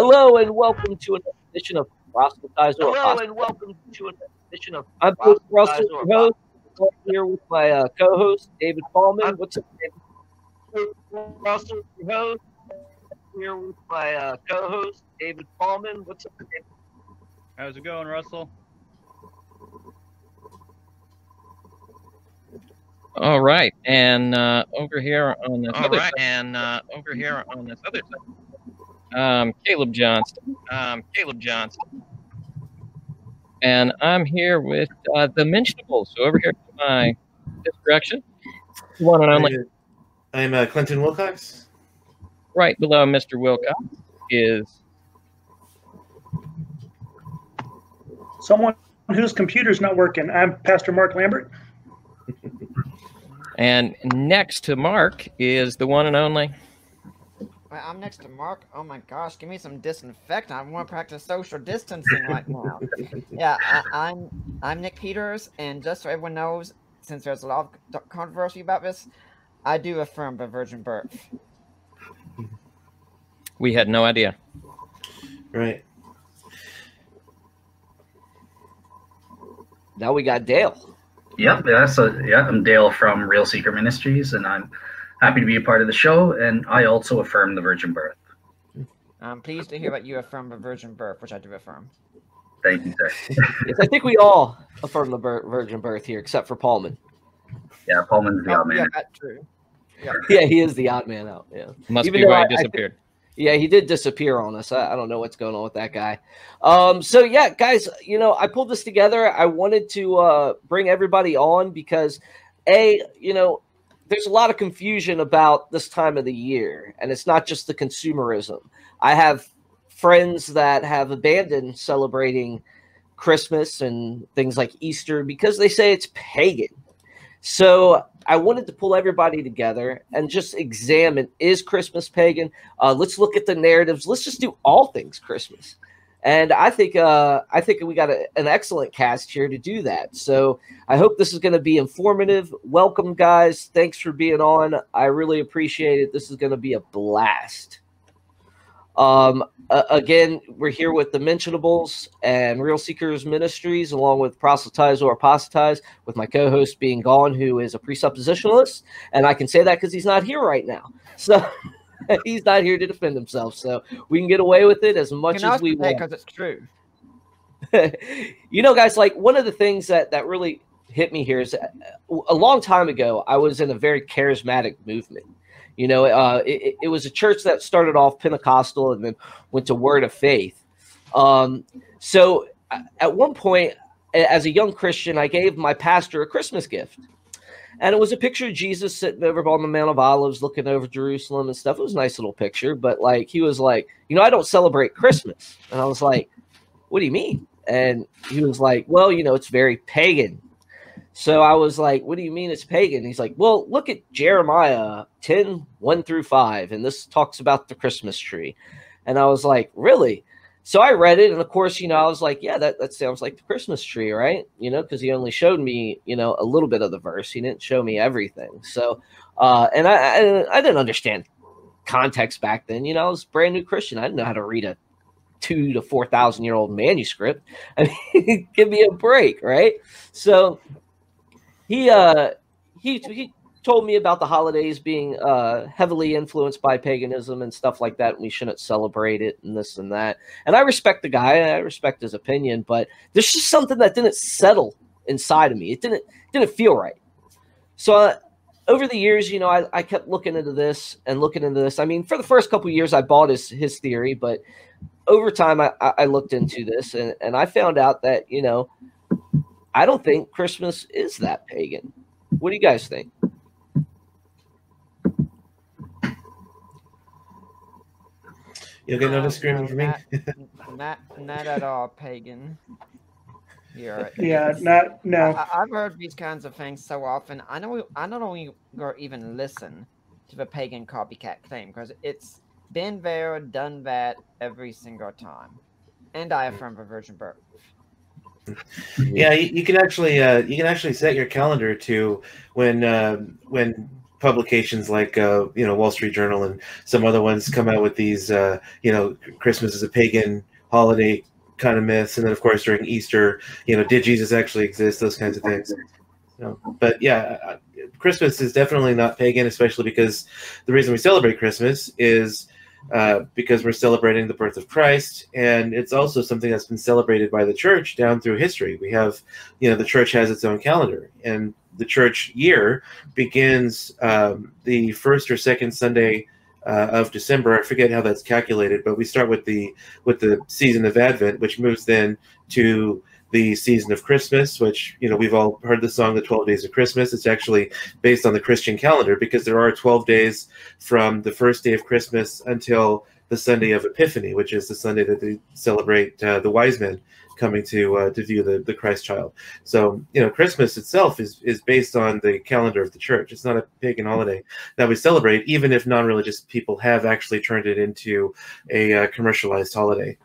Hello and welcome to another edition of Proselytizer. Hello and welcome to another edition of I'm Russell, your host. I'm here with my co-host David Paulman. What's up, David? Russell, your host. Here with my co-host David Paulman. What's up, David? How's it going, Russell? All right, and over here on this other side, Caleb Johnston. And I'm here with the Mentionables. So over here to my this direction, one and only. I'm Clinton Wilcox. Right below Mr. Wilcox is someone whose computer's not working. I'm Pastor Mark Lambert. And next to Mark is the one and only. I'm next to Mark. Oh my gosh, give me some disinfectant. I want to practice social distancing right now. Yeah, I'm Nick Peters, and just so everyone knows, since there's a lot of controversy about this, I do affirm the virgin birth. We had no idea. Right. Now we got Dale. Yep, I'm Dale from Real Seeker Ministries, and I'm happy to be a part of the show, and I also affirm the virgin birth. I'm pleased to hear that you affirm the virgin birth, which I do affirm. Thank you, sir. Yes, I think we all affirm the virgin birth here, except for Paulman. Yeah, Paulman's the odd man. Yeah, that's true. Yeah, he is the odd man out. Yeah, must be why he disappeared. Yeah, he did disappear on us. I don't know what's going on with that guy. So yeah, guys, I pulled this together. I wanted to bring everybody on because, there's a lot of confusion about this time of the year, and it's not just the consumerism. I have friends that have abandoned celebrating Christmas and things like Easter because they say it's pagan. So I wanted to pull everybody together and just examine, is Christmas pagan? Let's look at the narratives. Let's just do all things Christmas. And I think we got an excellent cast here to do that. So I hope this is going to be informative. Welcome, guys. Thanks for being on. I really appreciate it. This is going to be a blast. Again, we're here with the Mentionables and Real Seekers Ministries, along with Proselytize or Apostatize, with my co-host being gone, who is a presuppositionalist. And I can say that because he's not here right now. So he's not here to defend himself. So we can get away with it as much as we want. Because it's true. Guys, like one of the things that really hit me here is a long time ago, I was in a very charismatic movement. It was a church that started off Pentecostal and then went to Word of Faith. So at one point, as a young Christian, I gave my pastor a Christmas gift. And it was a picture of Jesus sitting over on the Mount of Olives looking over Jerusalem and stuff. It was a nice little picture. But he was like, I don't celebrate Christmas. And I was like, what do you mean? And he was like, well, it's very pagan. So I was like, what do you mean it's pagan? He's like, well, look at Jeremiah 10:1-5. And this talks about the Christmas tree. And I was like, really? So I read it. And of course, I was like, yeah, that sounds like the Christmas tree, right? Because he only showed me, a little bit of the verse. He didn't show me everything. So, and I didn't understand context back then. I was a brand new Christian. I didn't know how to read a 2,000 to 4,000 year old manuscript. I mean, give me a break, right? So he told me about the holidays being heavily influenced by paganism and stuff like that, and we shouldn't celebrate it and this and that. And I respect the guy, I respect his opinion, but there's just something that didn't settle inside of me. It didn't feel right. So over the years, I kept looking into this. I mean, for the first couple of years, I bought his theory, but over time, I looked into this, and I found out that, I don't think Christmas is that pagan. What do you guys think? You'll get another screaming from me. Not at all pagan. Yeah, no. I've heard these kinds of things so often. I not only even listen to the pagan copycat claim because it's been there, done that every single time, and I affirm the virgin birth. Yeah, you can actually set your calendar to when publications like Wall Street Journal and some other ones come out with these Christmas is a pagan holiday kind of myths, and then of course during Easter, did Jesus actually exist? Those kinds of things. But yeah, Christmas is definitely not pagan, especially because the reason we celebrate Christmas is because we're celebrating the birth of Christ, and it's also something that's been celebrated by the church down through history. We have, the church has its own calendar, and the church year begins the first or second Sunday of December. I forget how that's calculated, but we start with the season of Advent, which moves then to the season of Christmas, which, we've all heard the song, The 12 Days of Christmas. It's actually based on the Christian calendar because there are 12 days from the first day of Christmas until the Sunday of Epiphany, which is the Sunday that they celebrate the wise men coming to view the Christ child. So, Christmas itself is based on the calendar of the church. It's not a pagan holiday that we celebrate, even if non-religious people have actually turned it into a commercialized holiday.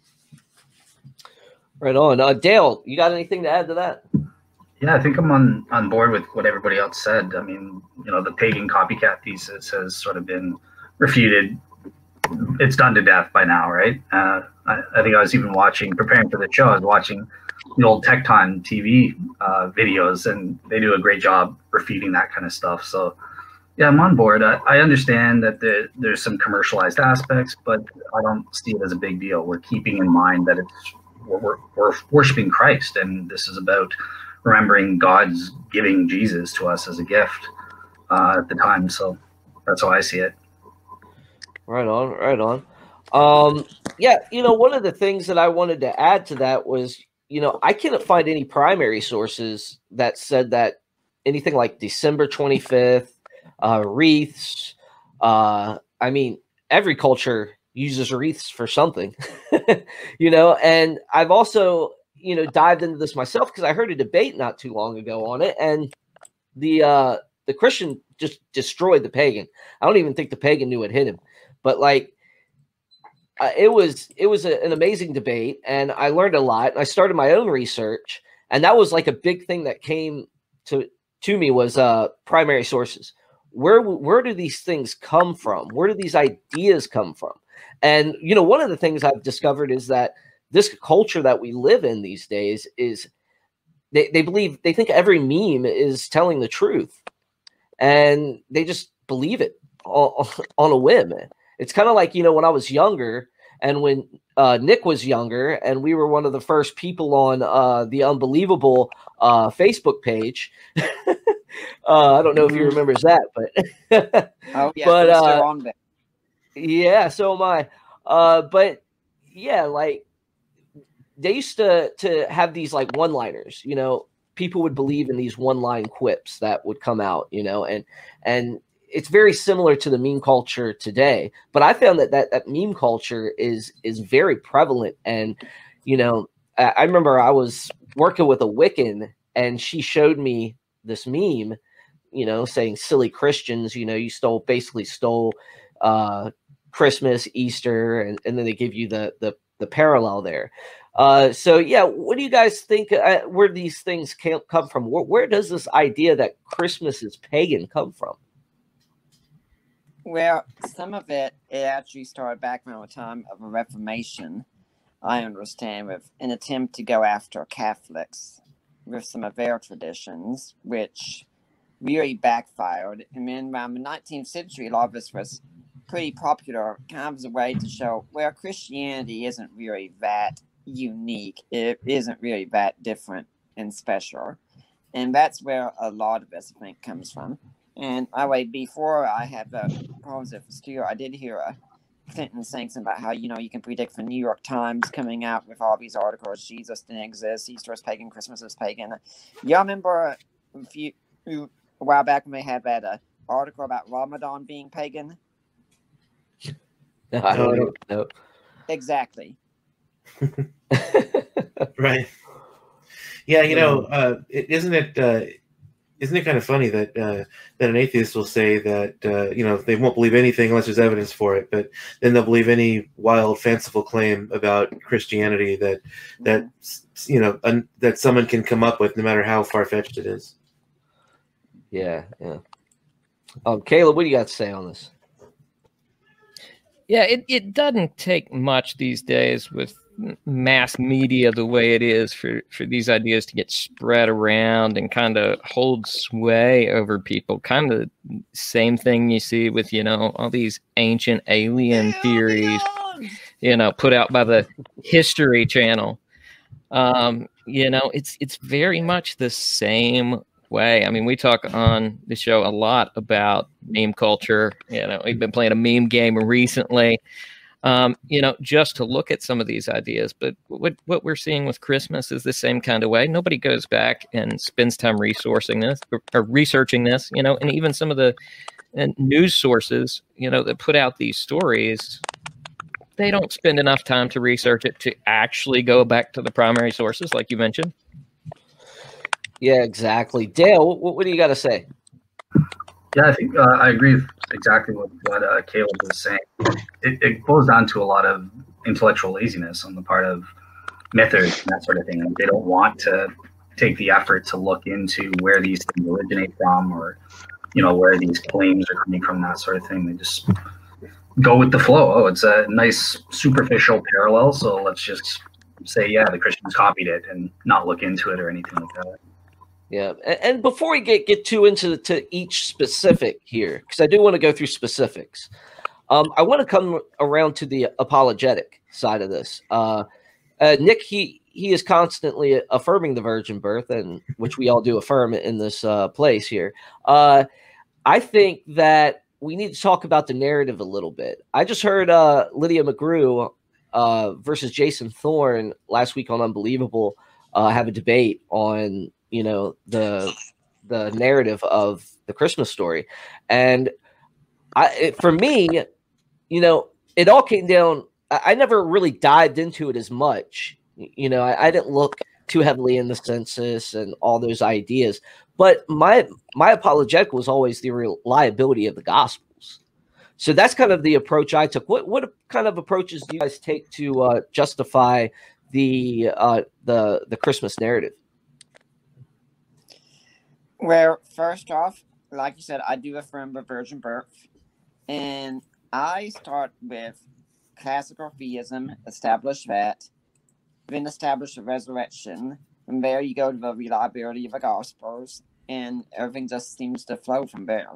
Right on. Dale, you got anything to add to that? Yeah, I think I'm on board with what everybody else said. I mean, the pagan copycat thesis has sort of been refuted. It's done to death by now, right? I think I was even preparing for the show, I was watching the old Tecton TV videos, and they do a great job refuting that kind of stuff. So, yeah, I'm on board. I understand that there's some commercialized aspects, but I don't see it as a big deal. We're keeping in mind that we're worshiping Christ, and this is about remembering God's giving Jesus to us as a gift at the time. So that's how I see it. Right on. Yeah, one of the things that I wanted to add to that was, I couldn't find any primary sources that said that anything like December 25th, wreaths. I mean, every culture uses wreaths for something, and I've also, dived into this myself because I heard a debate not too long ago on it, and the Christian just destroyed the pagan. I don't even think the pagan knew it hit him, but it was an amazing debate, and I learned a lot. And I started my own research, and that was like a big thing that came to me was primary sources. Where do these things come from? Where do these ideas come from? And, one of the things I've discovered is that this culture that we live in these days is they think every meme is telling the truth, and they just believe it on a whim. It's kind of like, when I was younger and when Nick was younger, and we were one of the first people on the Unbelievable Facebook page. I don't know if you remember that, but oh yeah, but on there. Yeah, so am I. But yeah, they used to have these one-liners, people would believe in these one-line quips that would come out, and it's very similar to the meme culture today. But I found that meme culture is very prevalent. And, I remember I was working with a Wiccan, and she showed me this meme, saying silly Christians, you basically stole Christmas, Easter, and then they give you the parallel there. So yeah, what do you guys think where these things come from? Where does this idea that Christmas is pagan come from? Well, some of it actually started back around the time of a Reformation, I understand, with an attempt to go after Catholics with some of their traditions, which really backfired. And then around the 19th century, a lot of this was pretty popular, kind of as a way to show, well, Christianity isn't really that unique. It isn't really that different and special. And that's where a lot of this, I think, comes from. And before I had the problems with Steele, I did hear Clinton saying something about how, you can predict the New York Times coming out with all these articles, Jesus didn't exist, Easter is pagan, Christmas is pagan. Y'all remember a while back when they had that article about Ramadan being pagan? I don't even know. Exactly. Right. Yeah, isn't it kind of funny that an atheist will say that they won't believe anything unless there's evidence for it, but then they'll believe any wild, fanciful claim about Christianity that someone can come up with, no matter how far fetched it is. Yeah. Caleb, what do you got to say on this? Yeah, it doesn't take much these days with mass media the way it is for these ideas to get spread around and kind of hold sway over people. Kind of same thing you see with, all these ancient alien theories, put out by the History Channel. It's very much the same way. I mean, we talk on the show a lot about meme culture. We've been playing a meme game recently, just to look at some of these ideas. But what we're seeing with Christmas is the same kind of way. Nobody goes back and spends time researching this, and even some of the news sources, that put out these stories, they don't spend enough time to research it to actually go back to the primary sources, like you mentioned. Yeah, exactly. Dale, what do you got to say? Yeah, I think I agree with exactly what Caleb was saying. It boils down to a lot of intellectual laziness on the part of mythers and that sort of thing. Like, they don't want to take the effort to look into where these things originate from, or where these claims are coming from, that sort of thing. They just go with the flow. Oh, it's a nice superficial parallel, so let's just say, yeah, the Christians copied it, and not look into it or anything like that. Yeah, and before we get too into each specific here, because I do want to go through specifics, I want to come around to the apologetic side of this. Nick, he is constantly affirming the virgin birth, and which we all do affirm in this place here. I think that we need to talk about the narrative a little bit. I just heard Lydia McGrew versus Jason Thorne last week on Unbelievable have a debate on the narrative of the Christmas story, and for me, it all came down. I never really dived into it as much. I didn't look too heavily in the census and all those ideas, but my apologetic was always the reliability of the Gospels. So that's kind of the approach I took. What kind of approaches do you guys take to justify the Christmas narrative? Well, first off, like you said, I do affirm the virgin birth, and I start with classical theism, establish that, then establish the resurrection. From there, you go to the reliability of the Gospels, and everything just seems to flow from there.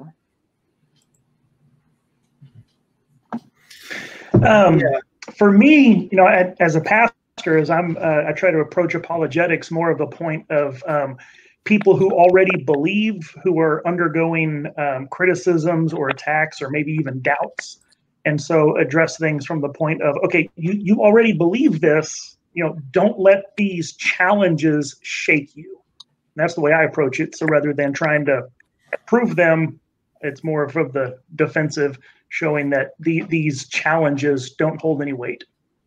For me, as a pastor, as I try to approach apologetics more of the point of people who already believe, who are undergoing criticisms or attacks or maybe even doubts. And so address things from the point of, okay, you already believe this, don't let these challenges shake you. And that's the way I approach it. So rather than trying to prove them, it's more of the defensive, showing that these challenges don't hold any weight.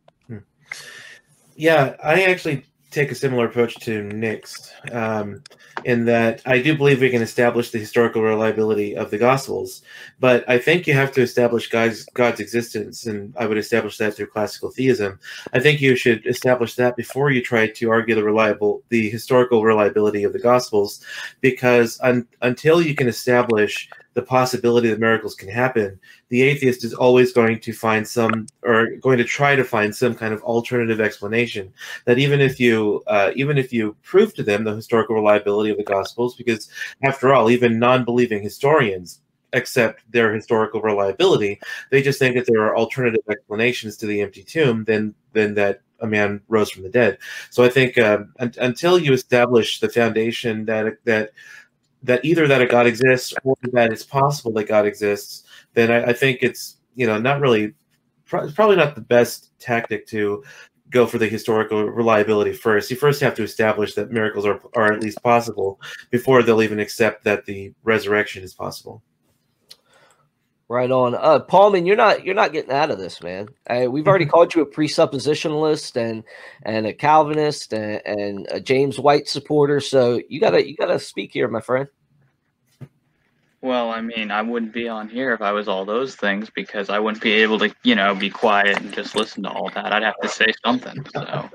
Yeah, I actually take a similar approach to Nick's, in that I do believe we can establish the historical reliability of the Gospels, but I think you have to establish God's existence, and I would establish that through classical theism. I think you should establish that before you try to argue the historical reliability of the Gospels, because until you can establish the possibility that miracles can happen, the atheist is always going to try to find some kind of alternative explanation. That even if you prove to them the historical reliability of the Gospels, because after all, even non-believing historians accept their historical reliability, they just think that there are alternative explanations to the empty tomb than that a man rose from the dead. So I think until you establish the foundation that either that a God exists or that it's possible that God exists, then I think it's probably not the best tactic to go for the historical reliability first. You first have to establish that miracles are at least possible before they'll even accept that the resurrection is possible. Right on. Paulman, you're not getting out of this, man. We've already called you a presuppositionalist and a Calvinist and a James White supporter. So you gotta speak here, my friend. Well, I mean, I wouldn't be on here if I was all those things, because I wouldn't be able to, be quiet and just listen to all that. I'd have to say something. So,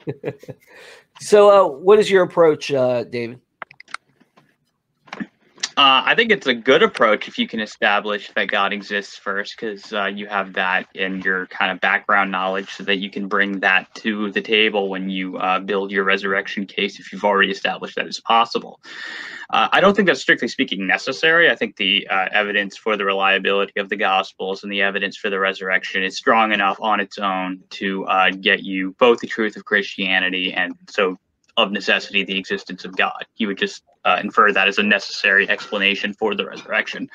So what is your approach, David? I think it's a good approach if you can establish that God exists first, because you have that in your kind of background knowledge so that you can bring that to the table when you build your resurrection case if you've already established that it's possible. I don't think that's strictly speaking necessary. I think the evidence for the reliability of the Gospels and the evidence for the resurrection is strong enough on its own to get you both the truth of Christianity and so of necessity the existence of God. You would just infer that as a necessary explanation for the resurrection.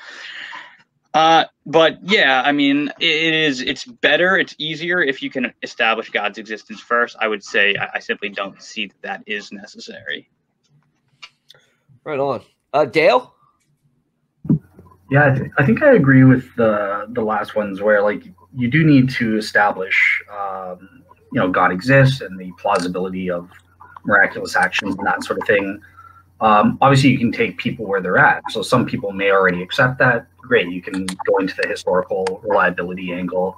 But yeah, I mean, it's better, it's easier if you can establish God's existence first. I would say I simply don't see that is necessary. Right on. Dale? Yeah, I think I agree with the last ones where like you do need to establish, God exists and the plausibility of miraculous actions and that sort of thing. Obviously, you can take people where they're at. So some people may already accept that. Great, you can go into the historical reliability angle.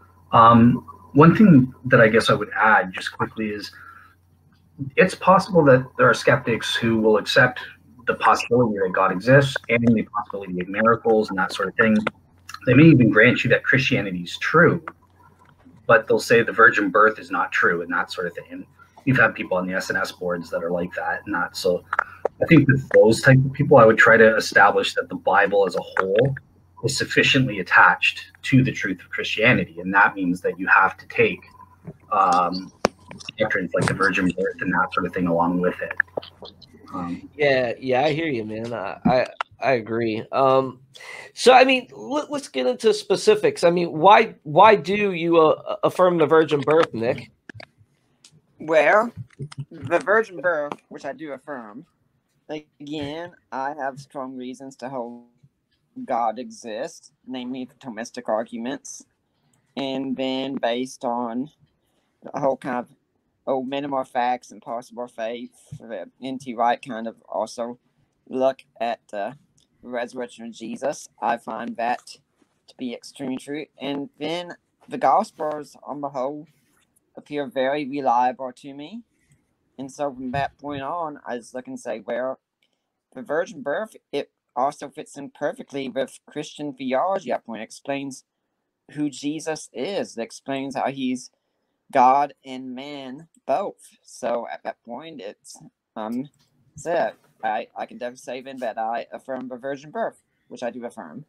One thing that I guess I would add just quickly is it's possible that there are skeptics who will accept the possibility that God exists and the possibility of miracles and that sort of thing. They may even grant you that Christianity is true, but they'll say the virgin birth is not true and that sort of thing. And we've had people on the SNS boards that are like that and that. So I think with those type of people, I would try to establish that the Bible as a whole is sufficiently attached to the truth of Christianity. And that means that you have to take doctrines like the virgin birth and that sort of thing along with it. Yeah, I hear you, man. I agree. So, I mean, let's get into specifics. I mean, why do you affirm the virgin birth, Nick? Well, the virgin birth, which I do affirm, again, I have strong reasons to hold God exists, namely the Thomistic arguments, and then based on a whole kind of minimal facts and possible faith, N.T. Wright kind of also look at the resurrection of Jesus. I find that to be extremely true. And then the Gospels, on the whole, appear very reliable to me. And so from that point on, I just look and say, well, the virgin birth, it also fits in perfectly with Christian theology. That point explains who Jesus is. It explains how he's God and man both. So at that point, it's said I can definitely say then that I affirm the virgin birth, which I do affirm.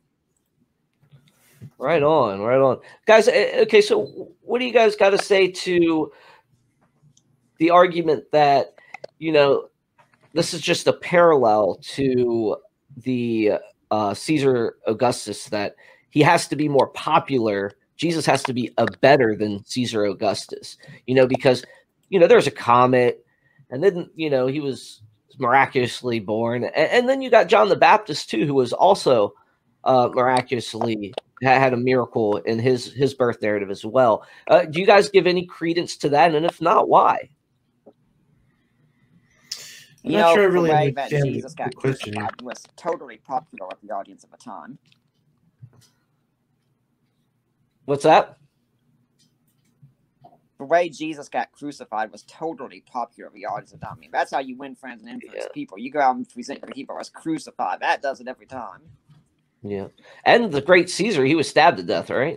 Right on, guys. Okay, so what do you guys got to say to the argument that this is just a parallel to the Caesar Augustus, that he has to be more popular? Jesus has to be better than Caesar Augustus, because there's a comet, and then he was miraculously born, and then you got John the Baptist too, who was also miraculously had a miracle in his birth narrative as well. Do you guys give any credence to that? And if not, why? I'm not sure I really understand Jesus got question. Was totally popular with the audience at the time. What's that? The way Jesus got crucified was totally popular with the audience at the time. I mean, that's how you win friends and influence people. You go out and present your people as crucified. That does it every time. Yeah. And the great Caesar, he was stabbed to death, right?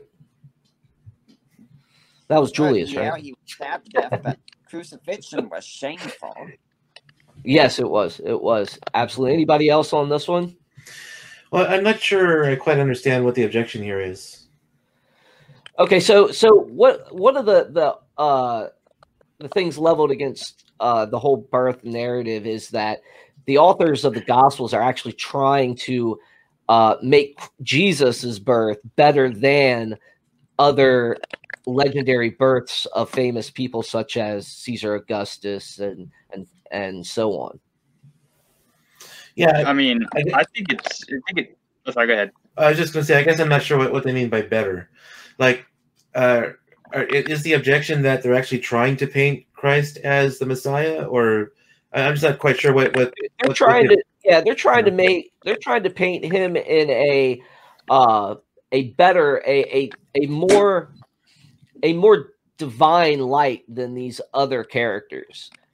That was Julius, right? Yeah, he was stabbed to death, but crucifixion was shameful. Yes, it was. It was. Absolutely. Anybody else on this one? Well, I'm not sure I quite understand what the objection here is. Okay, so what are the things leveled against the whole birth narrative is that the authors of the Gospels are actually trying to make Jesus's birth better than other legendary births of famous people such as Caesar Augustus and so on. Yeah, I mean, I think oh, sorry, go ahead. I was just going to say, I guess I'm not sure what they mean by better. Like, is the objection that they're actually trying to paint Christ as the Messiah, or I'm just not quite sure what they're trying to. Yeah, they're trying to paint him in a better, a more divine light than these other characters.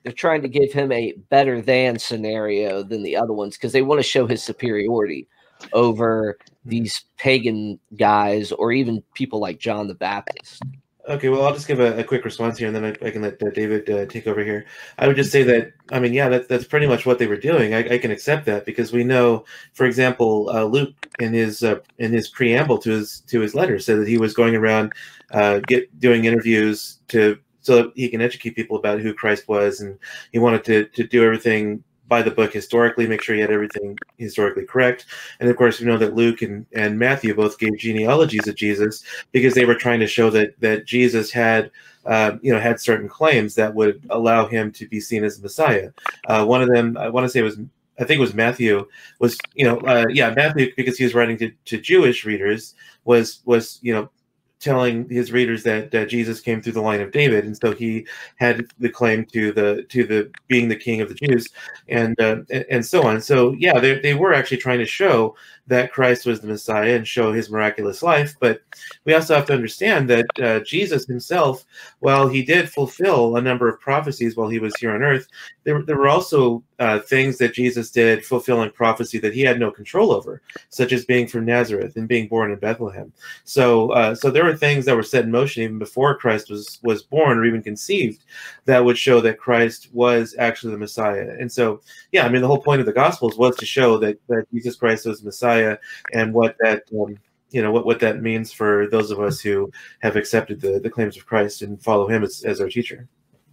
they're trying to give him a better than scenario than the other ones because they want to show his superiority over these pagan guys or even people like John the Baptist. Okay, well, I'll just give a quick response here, and then I can let David take over here. I would just say that, I mean, yeah, that's pretty much what they were doing. I can accept that because we know, for example, Luke in his preamble to his letter said that he was going around doing interviews so that he can educate people about who Christ was, and he wanted to do everything by the book historically, make sure he had everything historically correct. And of course, we know that Luke and Matthew both gave genealogies of Jesus because they were trying to show that Jesus had certain claims that would allow him to be seen as the Messiah. One of them, I think it was Matthew, was Matthew, because he was writing to Jewish readers, was telling his readers that Jesus came through the line of David, and so he had the claim to the being the king of the Jews, and so on. So yeah, they were actually trying to show that Christ was the Messiah and show his miraculous life. But we also have to understand that Jesus himself, while he did fulfill a number of prophecies while he was here on earth, there were also things that Jesus did fulfilling prophecy that he had no control over, such as being from Nazareth and being born in Bethlehem. So there were things that were set in motion even before Christ was born or even conceived that would show that Christ was actually the Messiah. And so, yeah, I mean, the whole point of the Gospels was to show that Jesus Christ was the Messiah, and what that what that means for those of us who have accepted the claims of Christ and follow him as our teacher.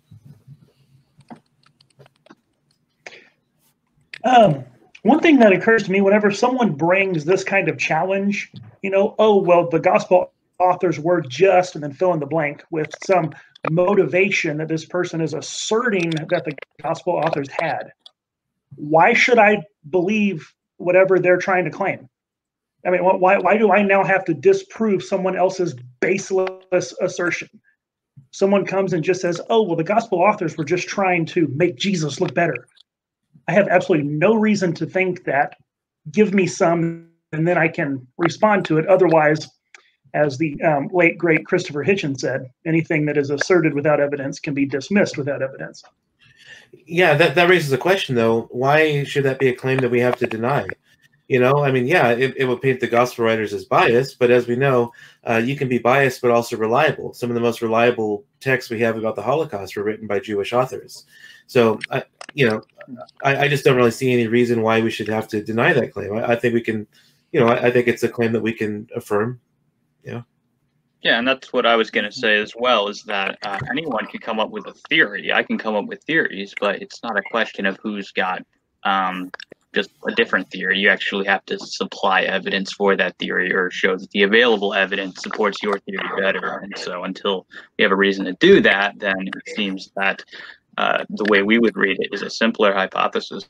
One thing that occurs to me whenever someone brings this kind of challenge, the gospel authors were just, and then fill in the blank with some motivation that this person is asserting that the gospel authors had. Why should I believe whatever they're trying to claim? I mean, why do I now have to disprove someone else's baseless assertion? Someone comes and just says, oh, well, the gospel authors were just trying to make Jesus look better. I have absolutely no reason to think that. Give me some, and then I can respond to it. Otherwise, as the late, great Christopher Hitchens said, anything that is asserted without evidence can be dismissed without evidence. Yeah, that raises a question, though. Why should that be a claim that we have to deny? I mean, yeah, it would paint the gospel writers as biased, but as we know, you can be biased but also reliable. Some of the most reliable texts we have about the Holocaust were written by Jewish authors. So, I just don't really see any reason why we should have to deny that claim. I think we can, I think it's a claim that we can affirm. Yeah, and that's what I was going to say as well, is that anyone can come up with a theory. I can come up with theories, but it's not a question of who's got just a different theory. You actually have to supply evidence for that theory or show that the available evidence supports your theory better. And so until we have a reason to do that, then it seems that the way we would read it is a simpler hypothesis.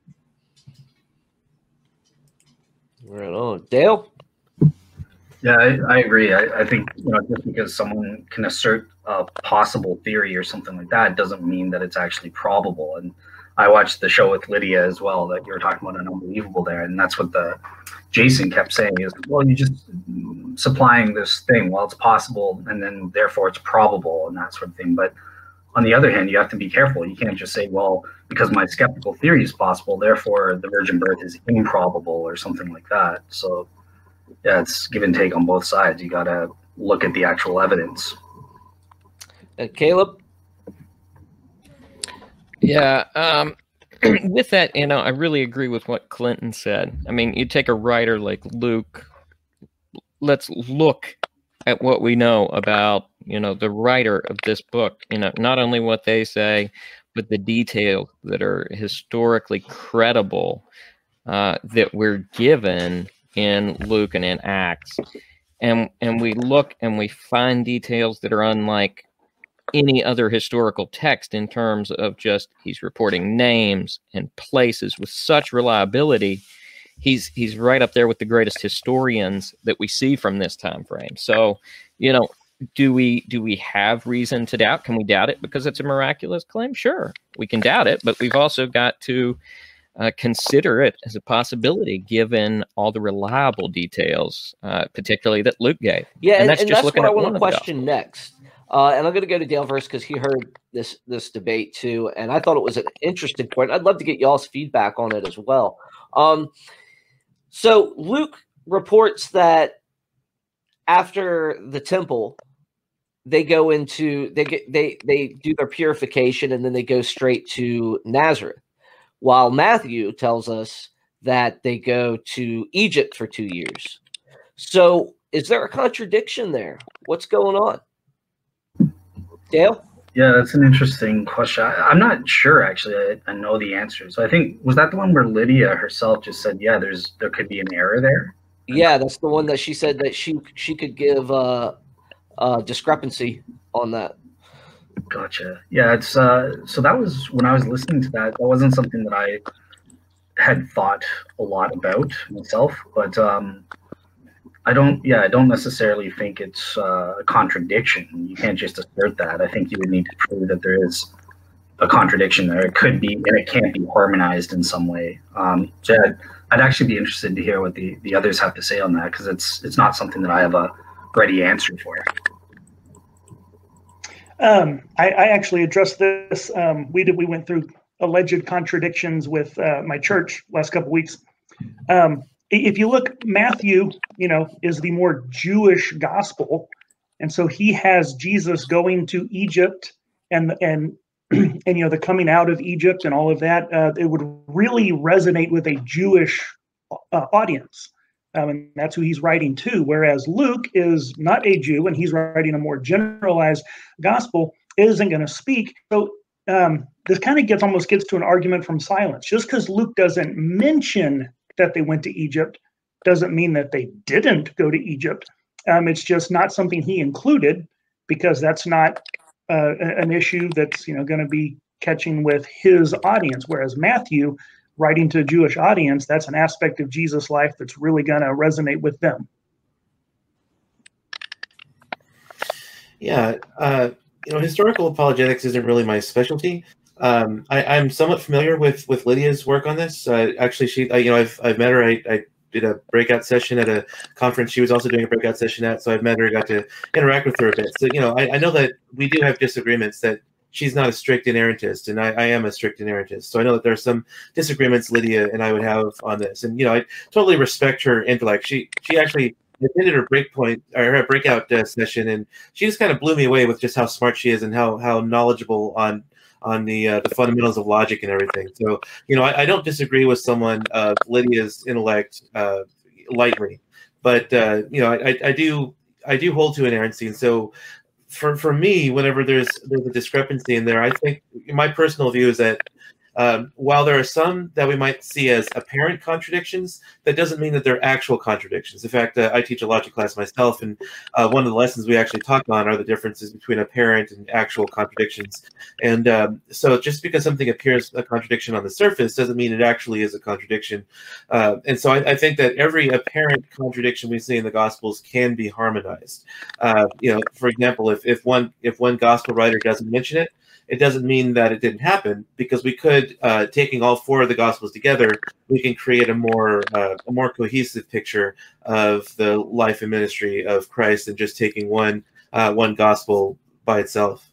Right on. Dale? Yeah, I agree. I think just because someone can assert a possible theory or something like that doesn't mean that it's actually probable. And I watched the show with Lydia as well that you were talking about, an Unbelievable there, and that's what Jason kept saying is, well, you just supplying this thing, well, it's possible, and then therefore it's probable and that sort of thing. But on the other hand, you have to be careful. You can't just say, well, because my skeptical theory is possible, therefore the virgin birth is improbable or something like that. So yeah, it's give and take on both sides. You got to look at the actual evidence. Caleb? Yeah, with that, I really agree with what Clinton said. I mean, you take a writer like Luke, let's look at what we know about, the writer of this book, not only what they say, but the details that are historically credible that we're given in Luke and in Acts. And we look and we find details that are unlike any other historical text in terms of just he's reporting names and places with such reliability. He's right up there with the greatest historians that we see from this time frame. So, do we have reason to doubt? Can we doubt it because it's a miraculous claim? Sure, we can doubt it, but we've also got to consider it as a possibility given all the reliable details, particularly that Luke gave. Yeah, and that's that's just what looking I at want one to of the question next. And I'm going to go to Dale first because he heard this debate too, and I thought it was an interesting point. I'd love to get y'all's feedback on it as well. So Luke reports that after the temple, they go into they do their purification, and then they go straight to Nazareth, while Matthew tells us that they go to Egypt for 2 years. So is there a contradiction there? What's going on? Dale? Yeah, that's an interesting question. I'm not sure, actually. I know the answer. So I think, was that the one where Lydia herself just said, yeah, there could be an error there? Yeah, that's the one that she said that she could give a discrepancy on that. Gotcha. Yeah, it's so that was, when I was listening to that wasn't something that I had thought a lot about myself, but I don't necessarily think it's a contradiction. You can't just assert that. I think you would need to prove that there is a contradiction there. It could be, and it can't be harmonized in some way. So I'd actually be interested to hear what the others have to say on that, because it's not something that I have a ready answer for. I actually addressed this. We went through alleged contradictions with my church last couple of weeks. If you look, Matthew, is the more Jewish gospel, and so he has Jesus going to Egypt and the coming out of Egypt and all of that. It would really resonate with a Jewish audience, and that's who he's writing to. Whereas Luke is not a Jew, and he's writing a more generalized gospel, isn't going to speak. So this kind of almost gets to an argument from silence. Just because Luke doesn't mention that they went to Egypt doesn't mean that they didn't go to Egypt. It's just not something he included, because that's not an issue that's going to be catching with his audience. Whereas Matthew, writing to a Jewish audience, that's an aspect of Jesus' life that's really going to resonate with them. Yeah, historical apologetics isn't really my specialty. I'm somewhat familiar with Lydia's work on this. Actually, I've met her. I did a breakout session at a conference she was also doing a breakout session at, so I've met her, got to interact with her a bit. So, I know that we do have disagreements, that she's not a strict inerrantist, and I am a strict inerrantist. So I know that there are some disagreements Lydia and I would have on this. And, I totally respect her intellect. She actually attended her breakout session, and she just kind of blew me away with just how smart she is and how knowledgeable on the fundamentals of logic and everything. So, I don't disagree with someone of Lydia's intellect lightly, but I do hold to inerrancy. And so for me, whenever there's a discrepancy in there, I think my personal view is that while there are some that we might see as apparent contradictions, that doesn't mean that they're actual contradictions. In fact, I teach a logic class myself, and one of the lessons we actually talk on are the differences between apparent and actual contradictions. And so just because something appears a contradiction on the surface doesn't mean it actually is a contradiction. And so I think that every apparent contradiction we see in the Gospels can be harmonized. For example, if one Gospel writer doesn't mention it, it doesn't mean that it didn't happen, because we could, taking all four of the Gospels together, we can create a more cohesive picture of the life and ministry of Christ than just taking one Gospel by itself.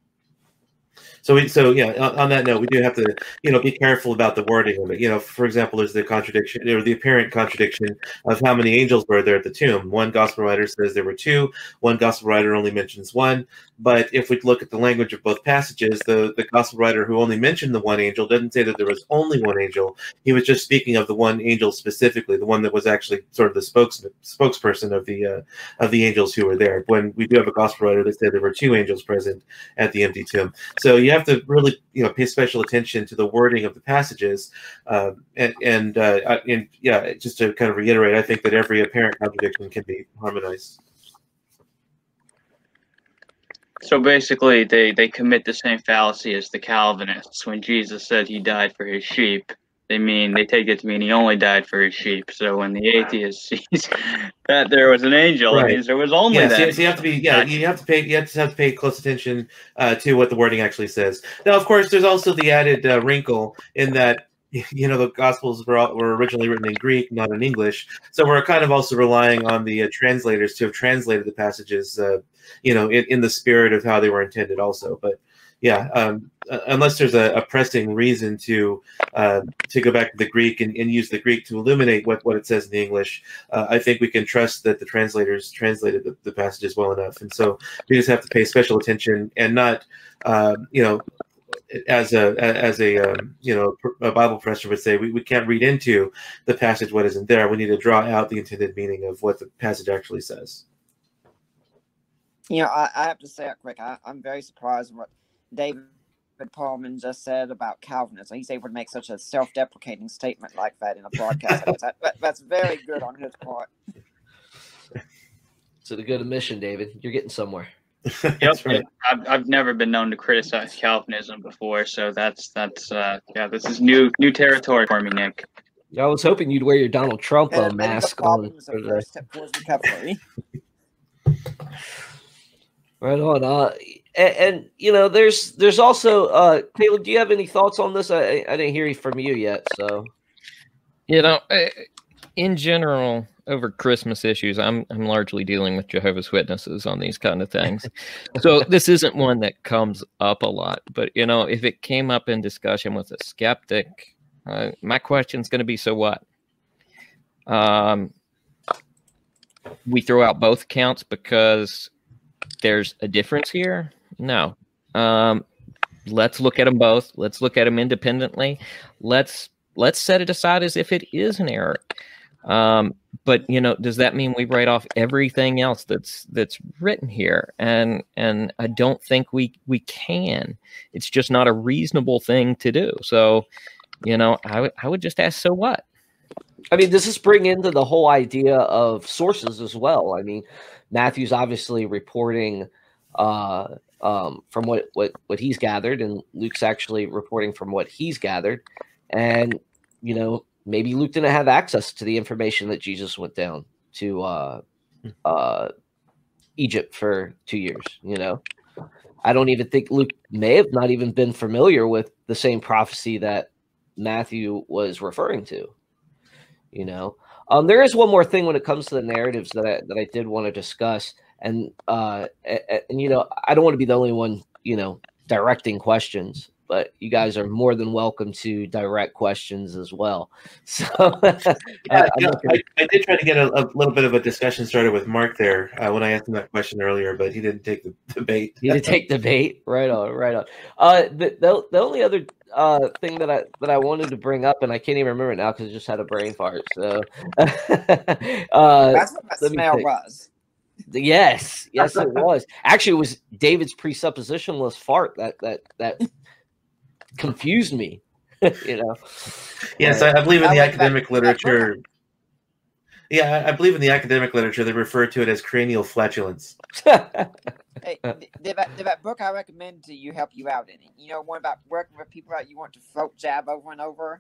So on that note, we do have to, be careful about the wording of it. For example, there's the contradiction, or the apparent contradiction of how many angels were there at the tomb. One Gospel writer says there were two. One Gospel writer only mentions one. But if we look at the language of both passages, the Gospel writer who only mentioned the one angel didn't say that there was only one angel. He was just speaking of the one angel specifically, the one that was actually sort of the spokesperson of the angels who were there. When we do have a Gospel writer that said there were two angels present at the empty tomb. So you have to really, pay special attention to the wording of the passages, and just to kind of reiterate, I think that every apparent contradiction can be harmonized. So basically, they commit the same fallacy as the Calvinists. When Jesus said he died for his sheep, they take it to mean he only died for his sheep. So when the atheist sees that there was an angel, right, it means there was only that. So you have to be, you have to pay close attention to what the wording actually says. Now, of course, there's also the added wrinkle in that the Gospels were originally written in Greek, not in English. So we're kind of also relying on the translators to have translated the passages, in the spirit of how they were intended also. But yeah, unless there's a pressing reason to go back to the Greek and use the Greek to illuminate what it says in the English, I think we can trust that the translators translated the passages well enough. And so we just have to pay special attention and not, as a Bible professor would say, we can't read into the passage what isn't there. We need to draw out the intended meaning of what the passage actually says. I have to say it quick. I'm very surprised what David Paulman just said about Calvinism. He's able to make such a self-deprecating statement like that in a broadcast. That's very good on his part. So to go to mission, David, you're getting somewhere. Yep. Right. I've never been known to criticize Calvinism before, so that's this is new territory for me, Nick. Yeah, I was hoping you'd wear your Donald Trump mask on. First step towards recovery. Right on. And there's also Caleb. Do you have any thoughts on this? I didn't hear from you yet. So, in general, over Christmas issues, I'm largely dealing with Jehovah's Witnesses on these kind of things. So this isn't one that comes up a lot. But if it came up in discussion with a skeptic, my question's going to be, so what? We throw out both accounts because there's a difference here? No. Let's look at them both. Let's look at them independently. Let's set it aside as if it is an error. But does that mean we write off everything else that's written here? And I don't think we can. It's just not a reasonable thing to do. So, I would just ask, so what? I mean, does this bring into the whole idea of sources as well? I mean, Matthew's obviously reporting from what he's gathered, and Luke's actually reporting from what he's gathered. And, maybe Luke didn't have access to the information that Jesus went down to Egypt for 2 years. I don't even think Luke may have not even been familiar with the same prophecy that Matthew was referring to. There is one more thing when it comes to the narratives that I did want to discuss, and I don't want to be the only one directing questions, but you guys are more than welcome to direct questions as well. So I did try to get a little bit of a discussion started with Mark there when I asked him that question earlier, but he didn't take the bait. He didn't take the bait. Right on. The only other thing that I wanted to bring up, and I can't even remember it now because I just had a brain fart. So that's what that smell was. Yes, it was. Actually, it was David's presuppositionless fart that confused me. Yes, I believe in the academic literature. Yeah, I believe in the academic literature they refer to it as cranial flatulence. Hey, did that book I recommended to you help you out in it? One about working with people that you want to throat jab over and over?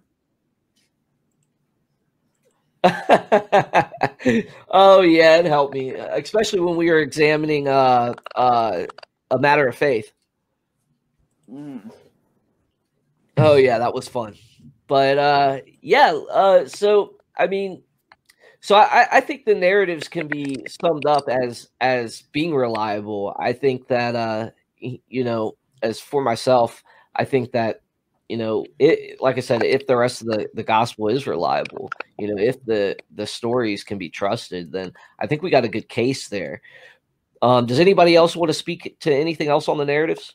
Oh yeah, it helped me, especially when we were examining a matter of faith. Oh yeah, that was fun. But so I mean, I think the narratives can be summed up as being reliable. I think that as for myself, I think that like I said, if the rest of the gospel is reliable, if the stories can be trusted, then I think we got a good case there. Does anybody else want to speak to anything else on the narratives?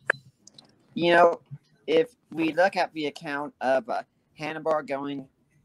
If we look at the account of Hannibal going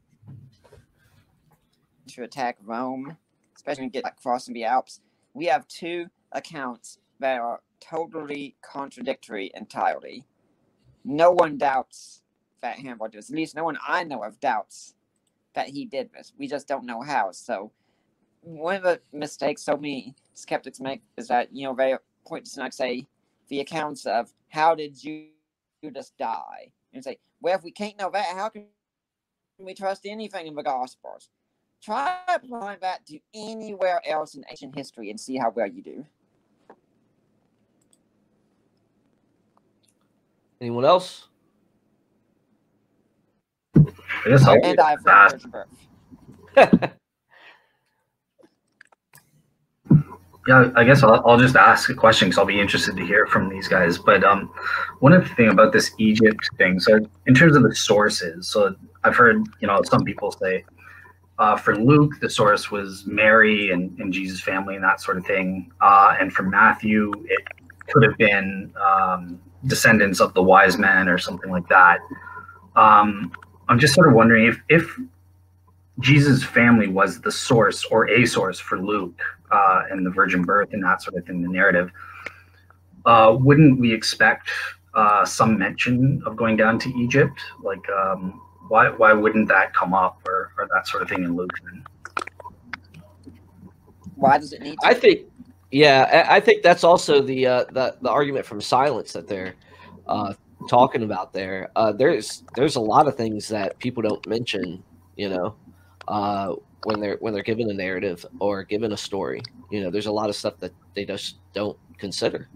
to attack Rome, especially when you get crossing the Alps, we have two accounts that are totally contradictory entirely. No one doubts that Hannibal did this. At least no one I know of doubts that he did this. We just don't know how. So one of the mistakes so many skeptics make is that, they point to say the accounts of how did Judas die? And say, well, if we can't know that, how can we trust anything in the Gospels? Try applying that to anywhere else in ancient history and see how well you do. Anyone else? I guess I'll And I have ask. virgin birth. Yeah, I guess I'll just ask a question because I'll be interested to hear from these guys. But one of the thing about this Egypt thing, so in terms of the sources, so I've heard, some people say for Luke, the source was Mary and Jesus' family and that sort of thing. And for Matthew, it could have been descendants of the wise men or something like that. I'm just sort of wondering if Jesus' family was the source or a source for Luke and the virgin birth and that sort of thing, the narrative, wouldn't we expect some mention of going down to Egypt? Like, why wouldn't that come up or that sort of thing in Luke then? Why does it need to? I think that's also the argument from silence that they're talking about there. There's a lot of things that people don't mention, when they're given a narrative or given a story. There's a lot of stuff that they just don't consider.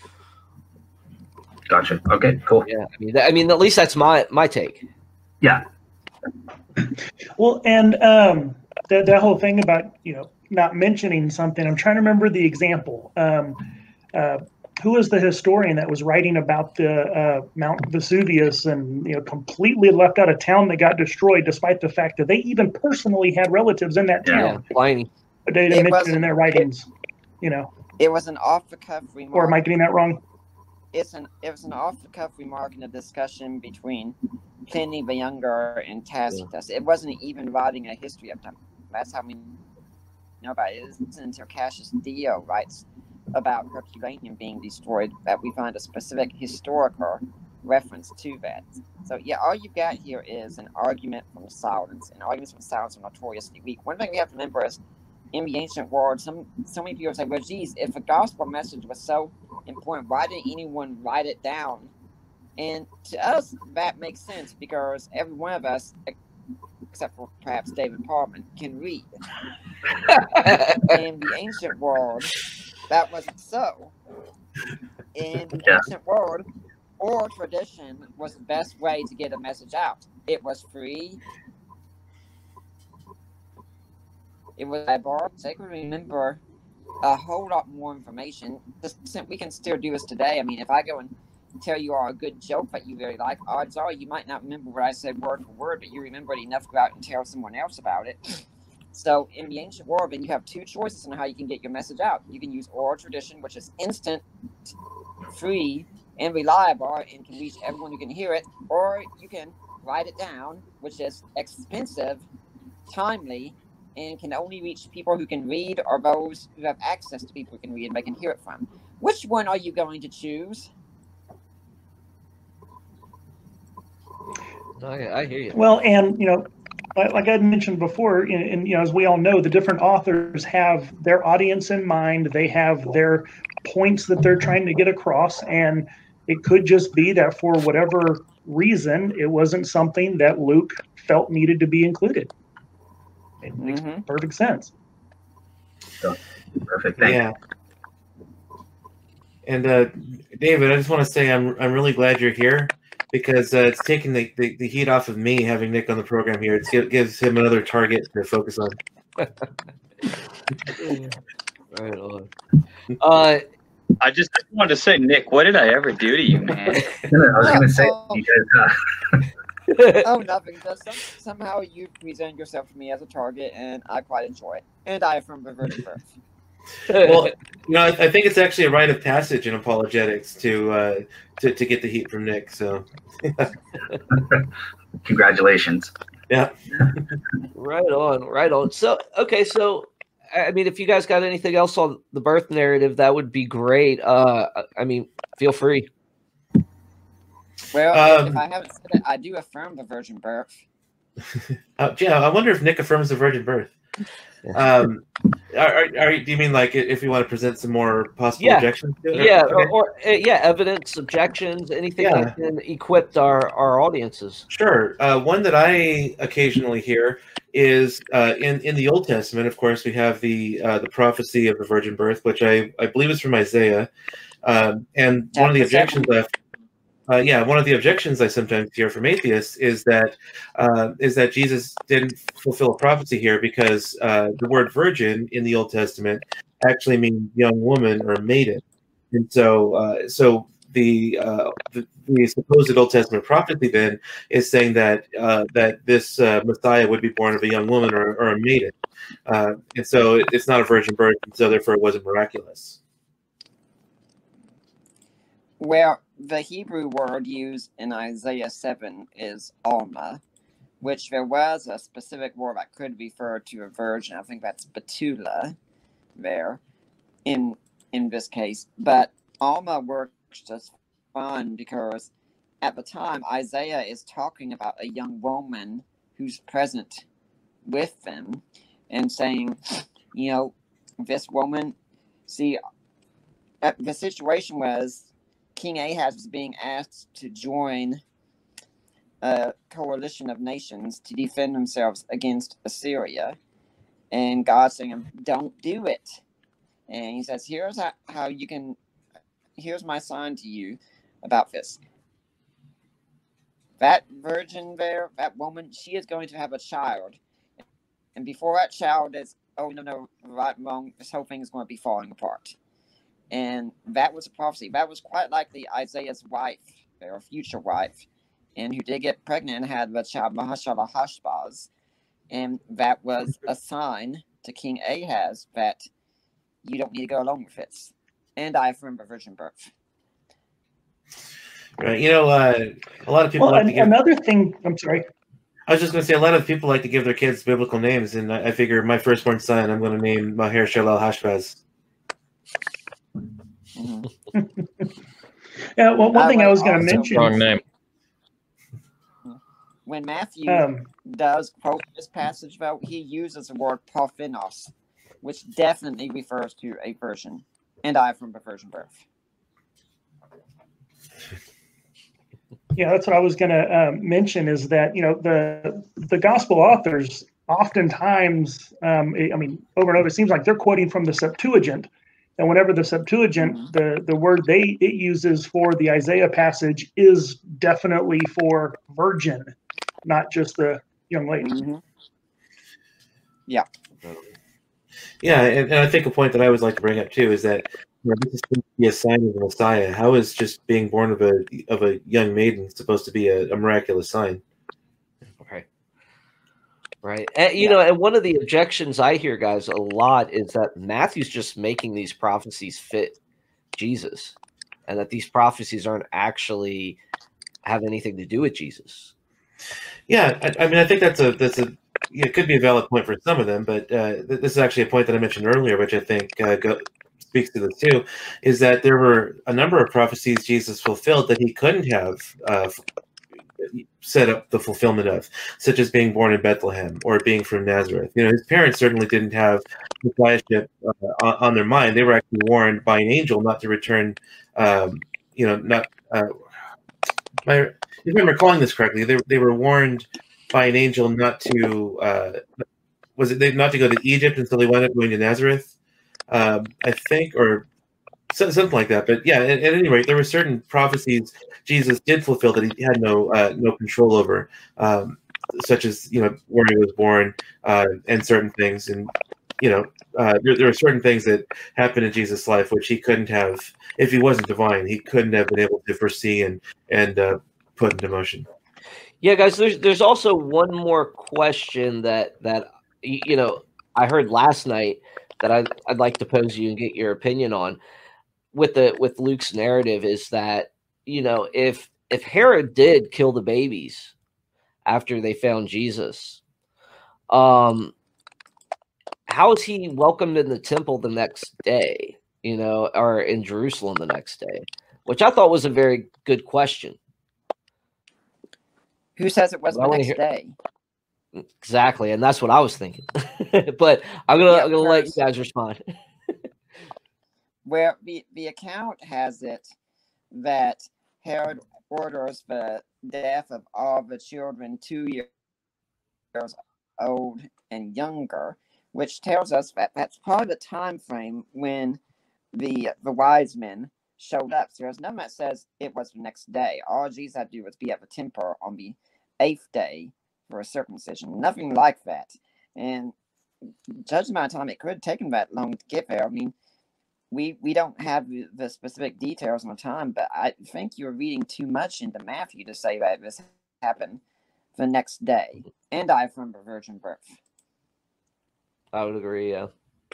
Gotcha. Okay, cool. Yeah, I mean, at least that's my take. Yeah. Well, and that whole thing about not mentioning something. I'm trying to remember the example. Who was the historian that was writing about the Mount Vesuvius and completely left out a town that got destroyed, despite the fact that they even personally had relatives in that town. Yeah, Pliny. But they didn't mention it in their writings. It was an off-the-cuff remark. Or am I getting that wrong? It was an off-the-cuff remark in a discussion between Pliny the Younger and Tacitus. It wasn't even writing a history of them. That's how we know about it. It isn't until Cassius Dio writes about Herculaneum being destroyed that we find a specific historical reference to that. So yeah, all you got here is an argument from silence, and arguments from silence are notoriously weak. One thing we have to remember is in the ancient world, so many people say, well, geez, if a gospel message was so important, why didn't anyone write it down? And to us, that makes sense because every one of us, except for perhaps David Parman, can read. In the ancient world, that wasn't so. In the ancient world, oral tradition was the best way to get a message out. It was free. It was bar. Sacred. Remember a whole lot more information. We can still do this today. I mean, if I go and tell you all a good joke that you really like, odds are you might not remember what I said word for word, but you remember it enough to go out and tell someone else about it. So in the ancient world, then you have two choices on how you can get your message out. You can use oral tradition, which is instant, free, and reliable, and can reach everyone who can hear it, or you can write it down, which is expensive, timely, and can only reach people who can read or those who have access to people who can read and they can hear it from. Which one are you going to choose? I hear you. Well, and like I mentioned before, and as we all know, the different authors have their audience in mind. They have their points that they're trying to get across, and it could just be that for whatever reason, it wasn't something that Luke felt needed to be included. It makes perfect sense. So, perfect. Thank you. And David, I just want to say I'm really glad you're here because it's taking the heat off of me having Nick on the program here. It gives him another target to focus on. Right on. I just wanted to say, Nick, what did I ever do to you, man? I was going to say, you guys, Oh, nothing. Just somehow you present yourself to me as a target, and I quite enjoy it. And I affirm the virgin birth. Well, I think it's actually a rite of passage in apologetics to get the heat from Nick. So, congratulations. Yeah. Right on. So, okay, so I mean, if you guys got anything else on the birth narrative, that would be great. I mean, feel free. Well, if I haven't said it, I do affirm the virgin birth. Yeah, I wonder if Nick affirms the virgin birth. Do you mean like if you want to present some more possible objections to it? Yeah, Okay. or evidence, objections, anything that can equip our audiences. Sure. One that I occasionally hear is in the Old Testament. Of course, we have the prophecy of the virgin birth, which I believe is from Isaiah. And one of the objections yeah, one of the objections I sometimes hear from atheists is that Jesus didn't fulfill a prophecy here because the word virgin in the Old Testament actually means young woman or maiden, and so the supposed Old Testament prophecy then is saying that that this Messiah would be born of a young woman or a maiden, and so it's not a virgin birth, and so therefore it wasn't miraculous. Well, the Hebrew word used in Isaiah 7 is Alma, which there was a specific word that could refer to a virgin. I think that's Betula there in this case. But Alma works just fine because at the time Isaiah is talking about a young woman who's present with them and saying, you know, this woman, see, the situation was King Ahaz was being asked to join a coalition of nations to defend themselves against Assyria. And God saying, don't do it. And he says, here's how you can, here's my sign to you about this. That virgin there, that woman, she is going to have a child. And before that child is, oh, no, right, wrong, this whole thing is going to be falling apart. And that was a prophecy. That was quite likely Isaiah's wife, or future wife, and who did get pregnant and had the child Mahashala-Hashbaz. And that was a sign to King Ahaz that you don't need to go along with this. And I affirm a virgin birth. Right. You know, a lot of people like to give... Another thing, I'm sorry. I was just going to say, a lot of people like to give their kids biblical names, and I figure my firstborn son, I'm going to name Maher-Shalal-Hashbaz. Yeah, well, one thing I was going to mention. Wrong name. When Matthew does quote this passage, though, he uses the word prophenos, which definitely refers to a virgin, and I from a virgin birth. Yeah, that's what I was going to mention. Is that, you know, the gospel authors oftentimes, I mean, over and over, it seems like they're quoting from the Septuagint. And whenever the Septuagint, the word it uses for the Isaiah passage is definitely for virgin, not just the young lady. Mm-hmm. Yeah. Yeah, and I think a point that I always like to bring up too is that, you know, this is supposed to be a sign of the Messiah. How is just being born of a young maiden supposed to be a miraculous sign? Right. And, you know, and one of the objections I hear, guys, a lot is that Matthew's just making these prophecies fit Jesus, and that these prophecies aren't actually have anything to do with Jesus. Yeah, I mean, I think that's it could be a valid point for some of them, but this is actually a point that I mentioned earlier, which I think speaks to this too, is that there were a number of prophecies Jesus fulfilled that he couldn't have set up the fulfillment of, such as being born in Bethlehem or being from Nazareth. You know, his parents certainly didn't have messiahship on their mind. They were actually warned by an angel not to return. You know, not. If I'm recalling this correctly, they were warned by an angel not to. Not to go to Egypt until they wound up going to Nazareth? I think, or something like that. But yeah, at any rate, there were certain prophecies Jesus did fulfill that he had no control over, such as, you know, where he was born and certain things. And, you know, there were certain things that happened in Jesus' life which he couldn't have, if he wasn't divine, he couldn't have been able to foresee and put into motion. Yeah, guys, there's also one more question that you know, I heard last night that I'd like to pose you and get your opinion on with Luke's narrative, is that, you know, if Herod did kill the babies after they found Jesus, how is he welcomed in the temple the next day, you know, or in Jerusalem the next day? Which I thought was a very good question. Who says it was the next day? Exactly, and that's what I was thinking. But I'm gonna let you guys respond. Where the account has it that Herod orders the death of all the children 2 years old and younger, which tells us that that's probably the time frame when the wise men showed up. So there's nothing that says it was the next day. All Jesus had to do was be at the temple on the 8th day for a circumcision. Nothing like that. And judging by the time it could have taken that long to get there, I mean, we don't have the specific details on the time, but I think you're reading too much into Matthew to say that this happened the next day. And I remember virgin birth. I would agree, yeah.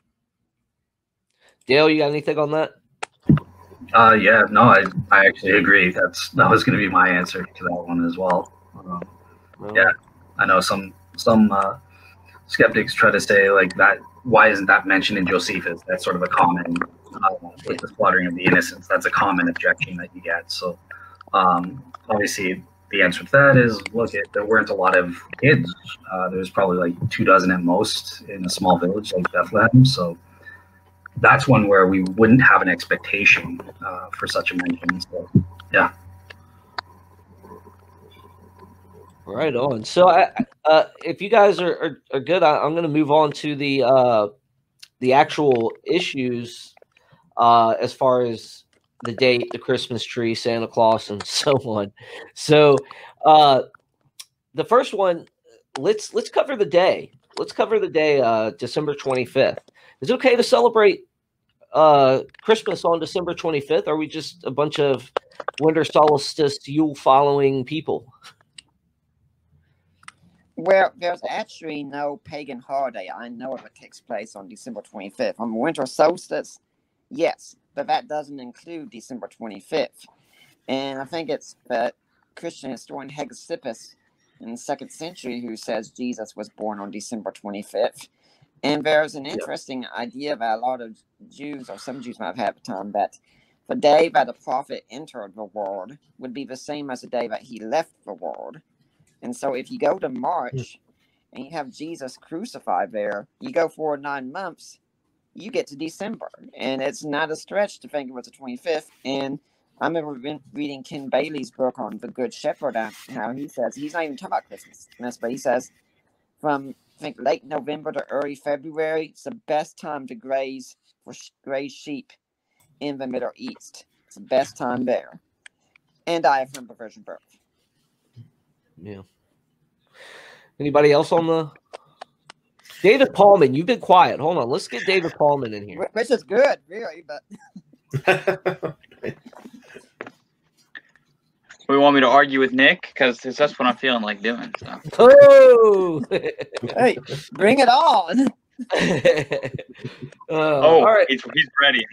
Dale, you got anything on that? Yeah, no, I actually agree. That was going to be my answer to that one as well. Yeah, I know some skeptics try to say like that. Why isn't that mentioned in Josephus? That's sort of a common with the slaughtering of the innocents. That's a common objection that you get. So obviously the answer to that is, look, there weren't a lot of kids. There was probably like 24 at most in a small village like Bethlehem. So that's one where we wouldn't have an expectation for such a mention. So yeah. Right on. So, if you guys are good, I'm going to move on to the actual issues as far as the date, the Christmas tree, Santa Claus, and so on. So, the first one, let's cover the day. Let's cover the day, December 25th. Is it okay to celebrate Christmas on December 25th? Or are we just a bunch of winter solstice Yule following people? Well, there's actually no pagan holiday I know of that takes place on December 25th. On winter solstice, yes, but that doesn't include December 25th. And I think it's the Christian historian Hegesippus in the 2nd century who says Jesus was born on December 25th. And there's an interesting idea that a lot of Jews, or some Jews might have had at the time, that the day that the prophet entered the world would be the same as the day that he left the world. And so if you go to March and you have Jesus crucified there, you go for 9 months, you get to December. And it's not a stretch to think it was the 25th. And I remember reading Ken Bailey's book on the Good Shepherd, how he says, he's not even talking about Christmas, but he says from, I think, late November to early February, it's the best time to graze sheep in the Middle East. It's the best time there. And I affirm the virgin birth. Yeah. Anybody else on the David Paulman? You've been quiet. Hold on. Let's get David Paulman in here. Which is good, really, but We want me to argue with Nick because that's what I'm feeling like doing. So. Oh, hey, bring it on! All right. He's ready.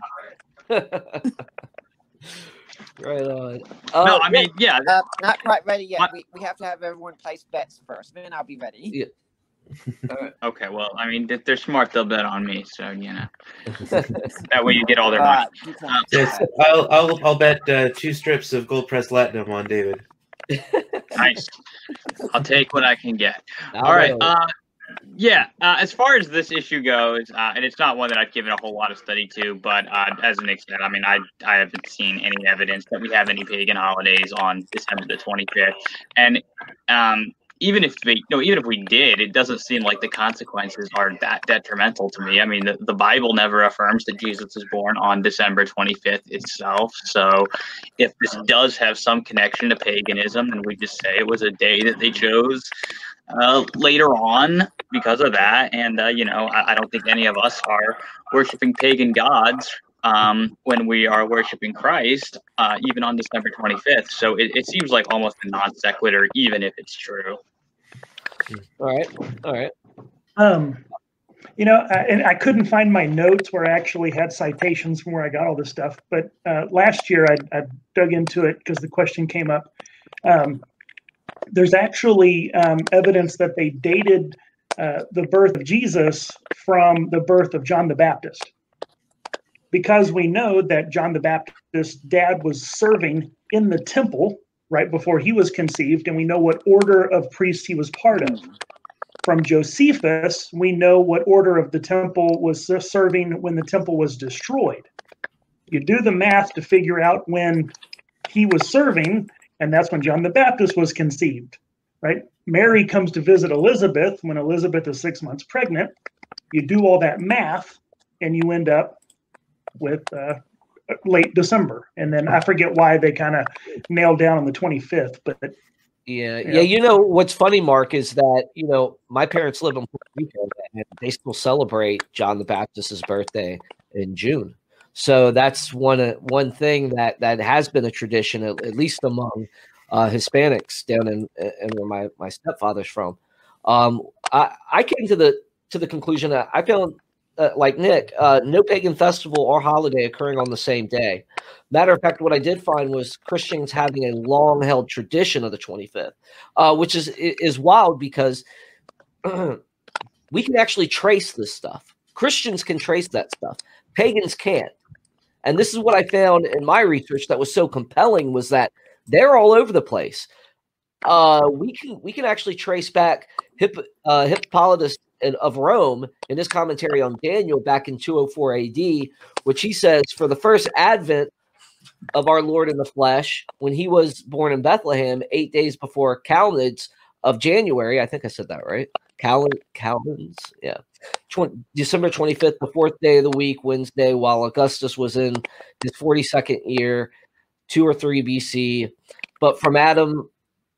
Right on. No, I mean, yeah. Not quite ready yet. We have to have everyone place bets first. Then I'll be ready. Yeah. Okay, well, I mean, if they're smart, they'll bet on me. So, that way you get all their money. Yes, I'll bet 2 strips of gold pressed latinum on David. Nice. I'll take what I can get. All right. As far as this issue goes, and it's not one that I've given a whole lot of study to, but as Nick said, I mean, I haven't seen any evidence that we have any pagan holidays on December the 25th, and even if we did, it doesn't seem like the consequences are that detrimental to me. I mean, the Bible never affirms that Jesus was born on December 25th itself. So if this does have some connection to paganism, then we just say it was a day that they chose later on because of that. And, I don't think any of us are worshiping pagan gods when we are worshiping Christ, even on December 25th. So it seems like almost a non sequitur, even if it's true. All right. And I couldn't find my notes where I actually had citations from where I got all this stuff. But last year I dug into it because the question came up. There's actually evidence that they dated the birth of Jesus from the birth of John the Baptist, because we know that John the Baptist's dad was serving in the temple right before he was conceived, and we know what order of priests he was part of. From Josephus, we know what order of the temple was serving when the temple was destroyed. You do the math to figure out when he was serving, and that's when John the Baptist was conceived, right? Mary comes to visit Elizabeth when Elizabeth is 6 months pregnant. You do all that math, and you end up with late December, and then I forget why they kind of nailed down on the 25th. But yeah. You know what's funny, Mark, is that my parents live in Puerto Rico, and they still celebrate John the Baptist's birthday in June. So that's one thing that has been a tradition, at least among Hispanics down in where my stepfather's from. I came to the conclusion that I found, like Nick, no pagan festival or holiday occurring on the same day. Matter of fact, what I did find was Christians having a long-held tradition of the 25th, which is wild because we can actually trace this stuff. Christians can trace that stuff. Pagans can't. And this is what I found in my research that was so compelling, was that they're all over the place. We can actually trace back Hippolytus of Rome in his commentary on Daniel back in 204 AD, which he says, for the first advent of our Lord in the flesh, when he was born in Bethlehem 8 days before Calends of January, I think I said that right. Calends, yeah. December 25th, the fourth day of the week, Wednesday, while Augustus was in his 42nd year, 2 or 3 BC. But from Adam,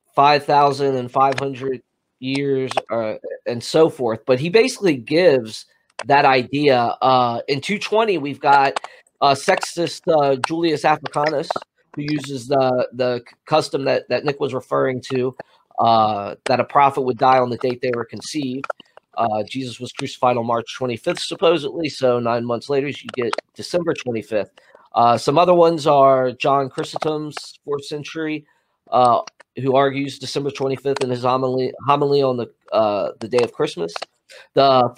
5,500 years, and so forth. But he basically gives that idea. In 220, we've got Sextus Julius Africanus, who uses the custom that Nick was referring to, that a prophet would die on the date they were conceived. Jesus was crucified on March 25th, supposedly. So 9 months later, you get December 25th. Some other ones are John Chrysostom's 4th century, who argues December 25th in his homily on the day of Christmas. The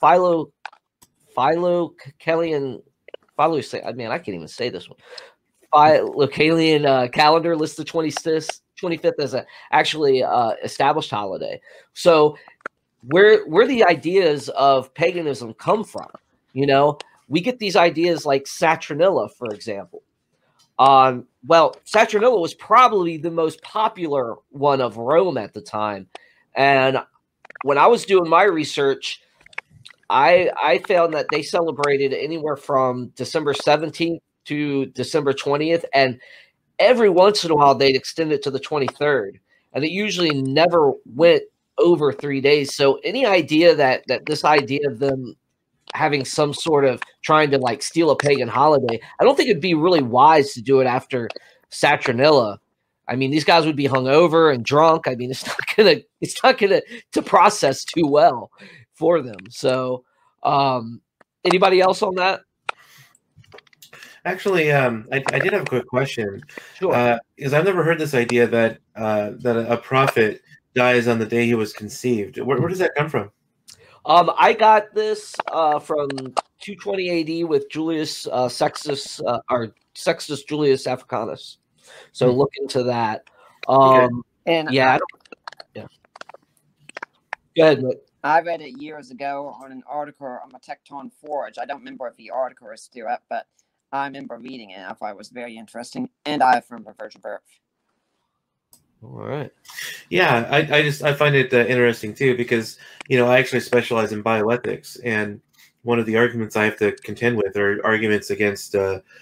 Philocalian, I can't even say this one. Philocalian calendar lists the 25th as a actually established holiday. So where the ideas of paganism come from, we get these ideas like Saturnalia, for example. Well, Saturnalia was probably the most popular one of Rome at the time. And when I was doing my research, I found that they celebrated anywhere from December 17th to December 20th. And every once in a while, they'd extend it to the 23rd. And it usually never went over 3 days. So any idea that this idea of them having some sort of trying to like steal a pagan holiday, I don't think it'd be really wise to do it after Saturnalia. I mean, these guys would be hungover and drunk. I mean, it's not gonna to process too well for them. So, anybody else on that? Actually, I did have a quick question. Sure. Because I've never heard this idea that a prophet dies on the day he was conceived. Where does that come from? I got this from 220 AD with Julius Sextus or Sextus Julius Africanus. So look into that. And yeah. Go ahead, Nick. I read it years ago on an article on the Tecton Forge. I don't remember if the article is still up, but I remember reading it. I thought it was very interesting, and I affirm the virgin birth. All right. Yeah, I find it interesting too, because I actually specialize in bioethics, and one of the arguments I have to contend with are arguments against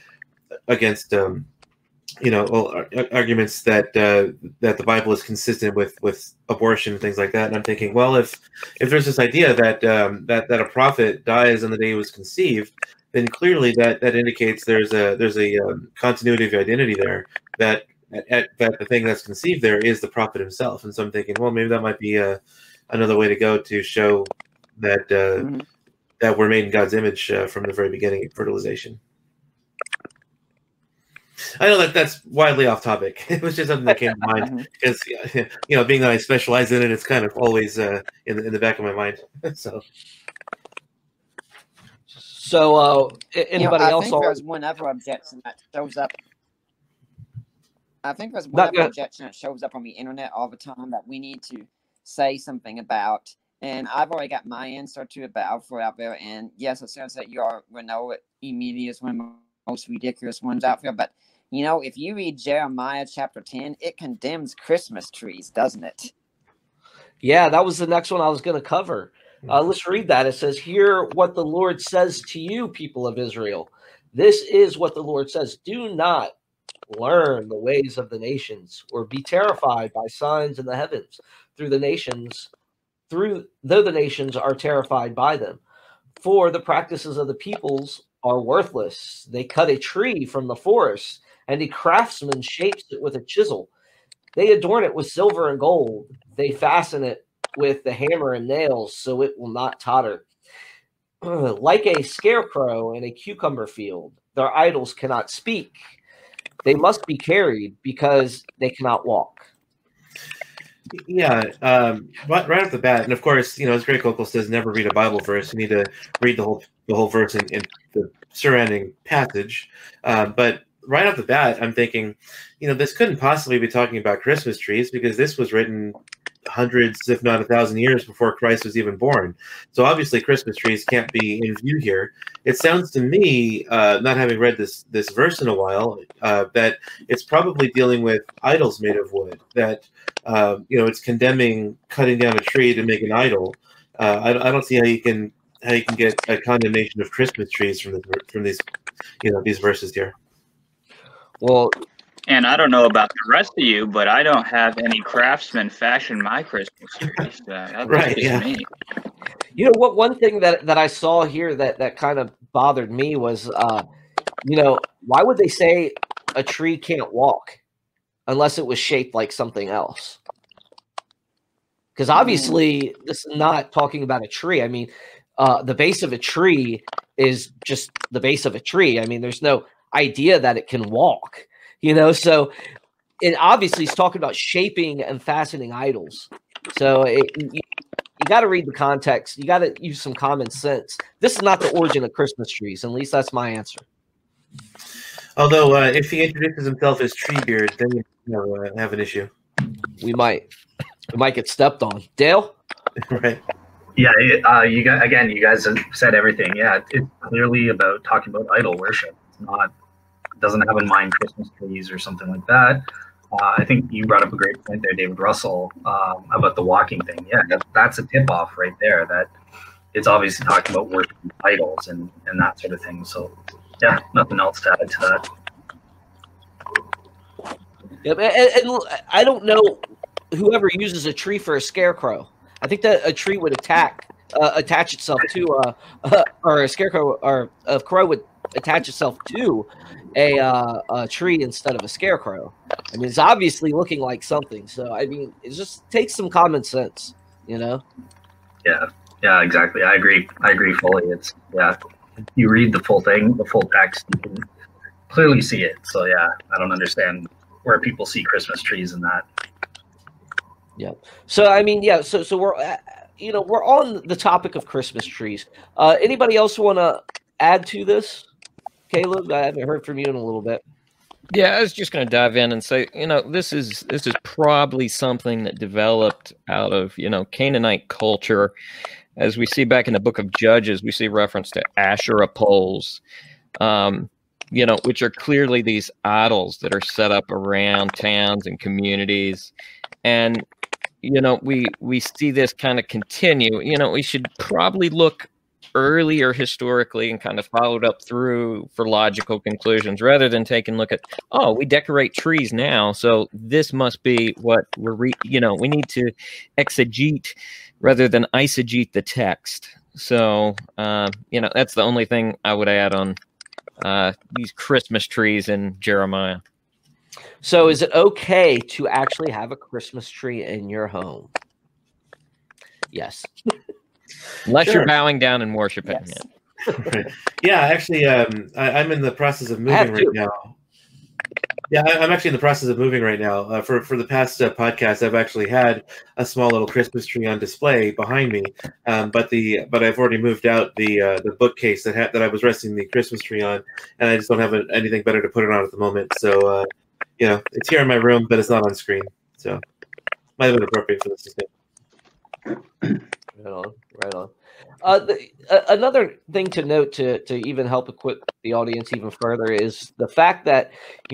arguments that the Bible is consistent with abortion and things like that. And I'm thinking, well, if there's this idea that a prophet dies on the day he was conceived, then clearly that indicates there's a continuity of identity there, that the thing that's conceived there is the prophet himself. And so I'm thinking, well, maybe that might be another way to go to show that that we're made in God's image from the very beginning of fertilization. I know that's widely off topic. It was just something that came to mind because, being that I specialize in it, it's kind of always in the back of my mind. So, anybody else? I think there's one other objection that shows up. I think there's one other objection that shows up on the internet all the time that we need to say something about. And I've already got my answer to it, but I'll throw it out there. And yes, it sounds like you all know it immediately is one of the most ridiculous ones out there. But, if you read Jeremiah chapter 10, it condemns Christmas trees, doesn't it? Yeah, that was the next one I was going to cover. Let's read that. It says, "Hear what the Lord says to you, people of Israel. This is what the Lord says. Do not learn the ways of the nations, or be terrified by signs in the heavens though the nations are terrified by them. For the practices of the peoples are worthless. They cut a tree from the forest, and a craftsman shapes it with a chisel. They adorn it with silver and gold. They fasten it with the hammer and nails, so it will not totter. Like a scarecrow in a cucumber field, their idols cannot speak. They must be carried because they cannot walk. Yeah, right off the bat, and of course, as Greg Kokel says, never read a Bible verse. You need to read the whole verse in the surrounding passage. But right off the bat, I'm thinking, this couldn't possibly be talking about Christmas trees, because this was written hundreds, if not 1,000 years before Christ was even born. So obviously Christmas trees can't be in view here. It sounds to me, not having read this verse in a while, that it's probably dealing with idols made of wood, that it's condemning cutting down a tree to make an idol. I don't see how you can get a condemnation of Christmas trees from these these verses here. Well, and I don't know about the rest of you, but I don't have any craftsmen fashion my Christmas trees. Right, yeah. Me. What one thing that I saw here that kind of bothered me was, why would they say a tree can't walk unless it was shaped like something else? Because obviously this is not talking about a tree. I mean, the base of a tree is just the base of a tree. I mean, there's no idea that it can walk. So it obviously is talking about shaping and fastening idols. So you got to read the context. You got to use some common sense. This is not the origin of Christmas trees. At least that's my answer. Although if he introduces himself as Treebeard, then you have an issue. We might get stepped on. Dale? Right. Yeah, you guys have said everything. Yeah, it's clearly about talking about idol worship. It doesn't have in mind Christmas trees or something like that. I think you brought up a great point there, David Russell, about the walking thing. Yeah, that's a tip-off right there, that it's obviously talking about worshiping idols and that sort of thing. So, yeah, nothing else to add to that. Yep, and I don't know whoever uses a tree for a scarecrow. I think that a tree would attach itself to, or a scarecrow or a crow would attach itself to a tree instead of a scarecrow. I mean, it's obviously looking like something. So, I mean, it just takes some common sense, Yeah, exactly. I agree fully. You read the full thing, the full text, you can clearly see it. So, yeah, I don't understand where people see Christmas trees in that. Yeah. So, I mean, yeah. So we're, we're on the topic of Christmas trees. Anybody else want to add to this? Caleb, I haven't heard from you in a little bit. Yeah, I was just going to dive in and say, this is probably something that developed out of, Canaanite culture. As we see back in the book of Judges, we see reference to Asherah poles, which are clearly these idols that are set up around towns and communities. And, we see this kind of continue. We should probably look earlier historically and kind of followed up through for logical conclusions, rather than taking a look at, we decorate trees now, so this must be what we need to exegete rather than eisegete the text. So that's the only thing I would add on these Christmas trees in Jeremiah. So is it okay to actually have a Christmas tree in your home? Yes. Unless you're bowing down and worshiping it. Yeah, actually, I'm in the process of moving right now. Yeah, I'm actually in the process of moving right now. For the past podcast, I've actually had a small little Christmas tree on display behind me, but I've already moved out the bookcase that I was resting the Christmas tree on, and I just don't have anything better to put it on at the moment. So, it's here in my room, but it's not on screen. So, might have been appropriate for this thing. Right on. Another thing to note to even help equip the audience even further is the fact that,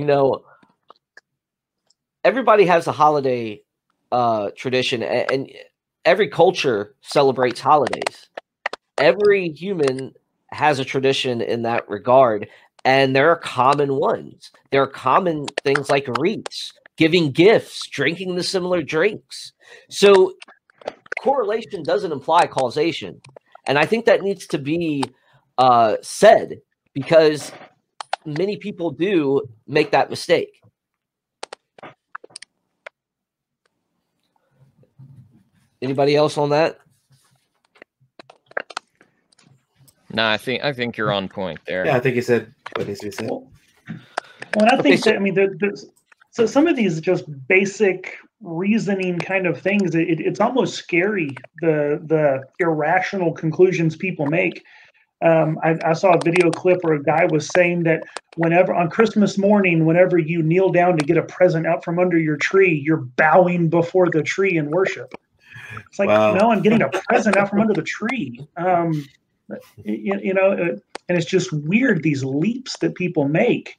everybody has a holiday tradition, and every culture celebrates holidays. Every human has a tradition in that regard. And there are common ones. There are common things like wreaths, giving gifts, drinking the similar drinks. So correlation doesn't imply causation. And I think that needs to be said, because many people do make that mistake. Anybody else on that? No, I think you're on point there. Yeah, I think you said what needs to be said. Well, and I think that, I mean, so some of these just basic reasoning kind of things, it's almost scary, the irrational conclusions people make. I saw a video clip where a guy was saying that whenever on Christmas morning, whenever you kneel down to get a present out from under your tree, you're bowing before the tree in worship. It's like, Wow. no, I'm getting a present out from under the tree. You know, and it's just weird, these leaps that people make.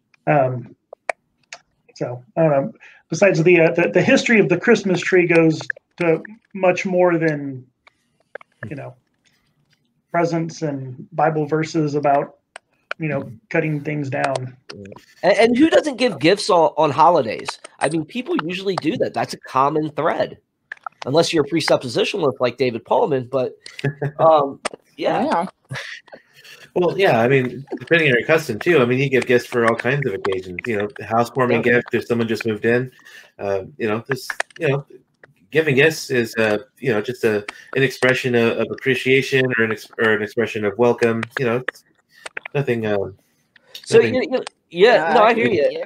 So I don't know. Besides the history of the Christmas tree goes to much more than, you know, presents and Bible verses about, you know, cutting things down. And who doesn't give gifts on holidays? I mean, people usually do that. That's a common thread, unless you're a presuppositionalist like David Paulman. But yeah. Well, yeah, I mean, depending on your custom too. I mean, you give gifts for all kinds of occasions. You know, housewarming gift if someone just moved in. You know, this. You know, giving gifts is you know, just an expression of appreciation or an expression of welcome. You know, it's nothing. So nothing. yeah, no, I hear you.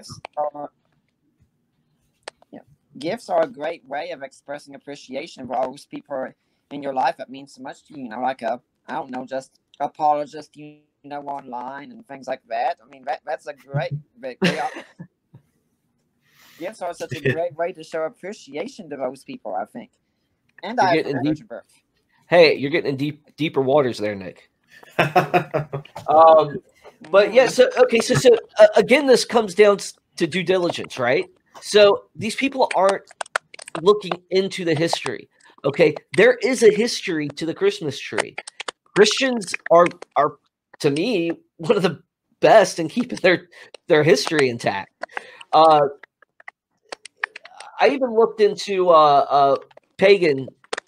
Gifts are a great way of expressing appreciation for all those people in your life that mean so much to you. You know, like I don't know, just apologist, you know, online and things like that. I mean, that's a great gifts are such a great way to show appreciation to those people, I think. And I have a birth. Hey, you're getting in deeper waters there, Nick. But yeah, so again, this comes down to due diligence, right? So these people aren't looking into the history. Okay, there is a history to the Christmas tree. Christians are to me one of the best in keeping their history intact. I even looked into pagan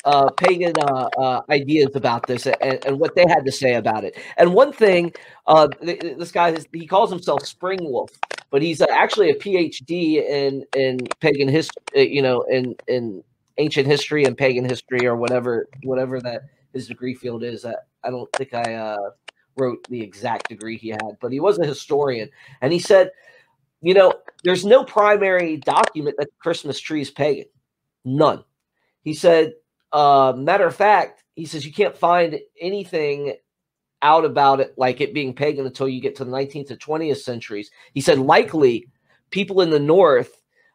ideas about this and what they had to say about it. And one thing, this guy, he calls himself Spring Wolf, but he's actually a PhD in pagan history, you know, in ancient history and pagan history, or whatever that his degree field is. I don't think I wrote the exact degree he had, but he was a historian, and he said, you know, there's no primary document that the Christmas tree is pagan. None. He said, matter of fact, he says you can't find anything out about it like it being pagan until you get to the 19th and 20th centuries. He said likely people in the North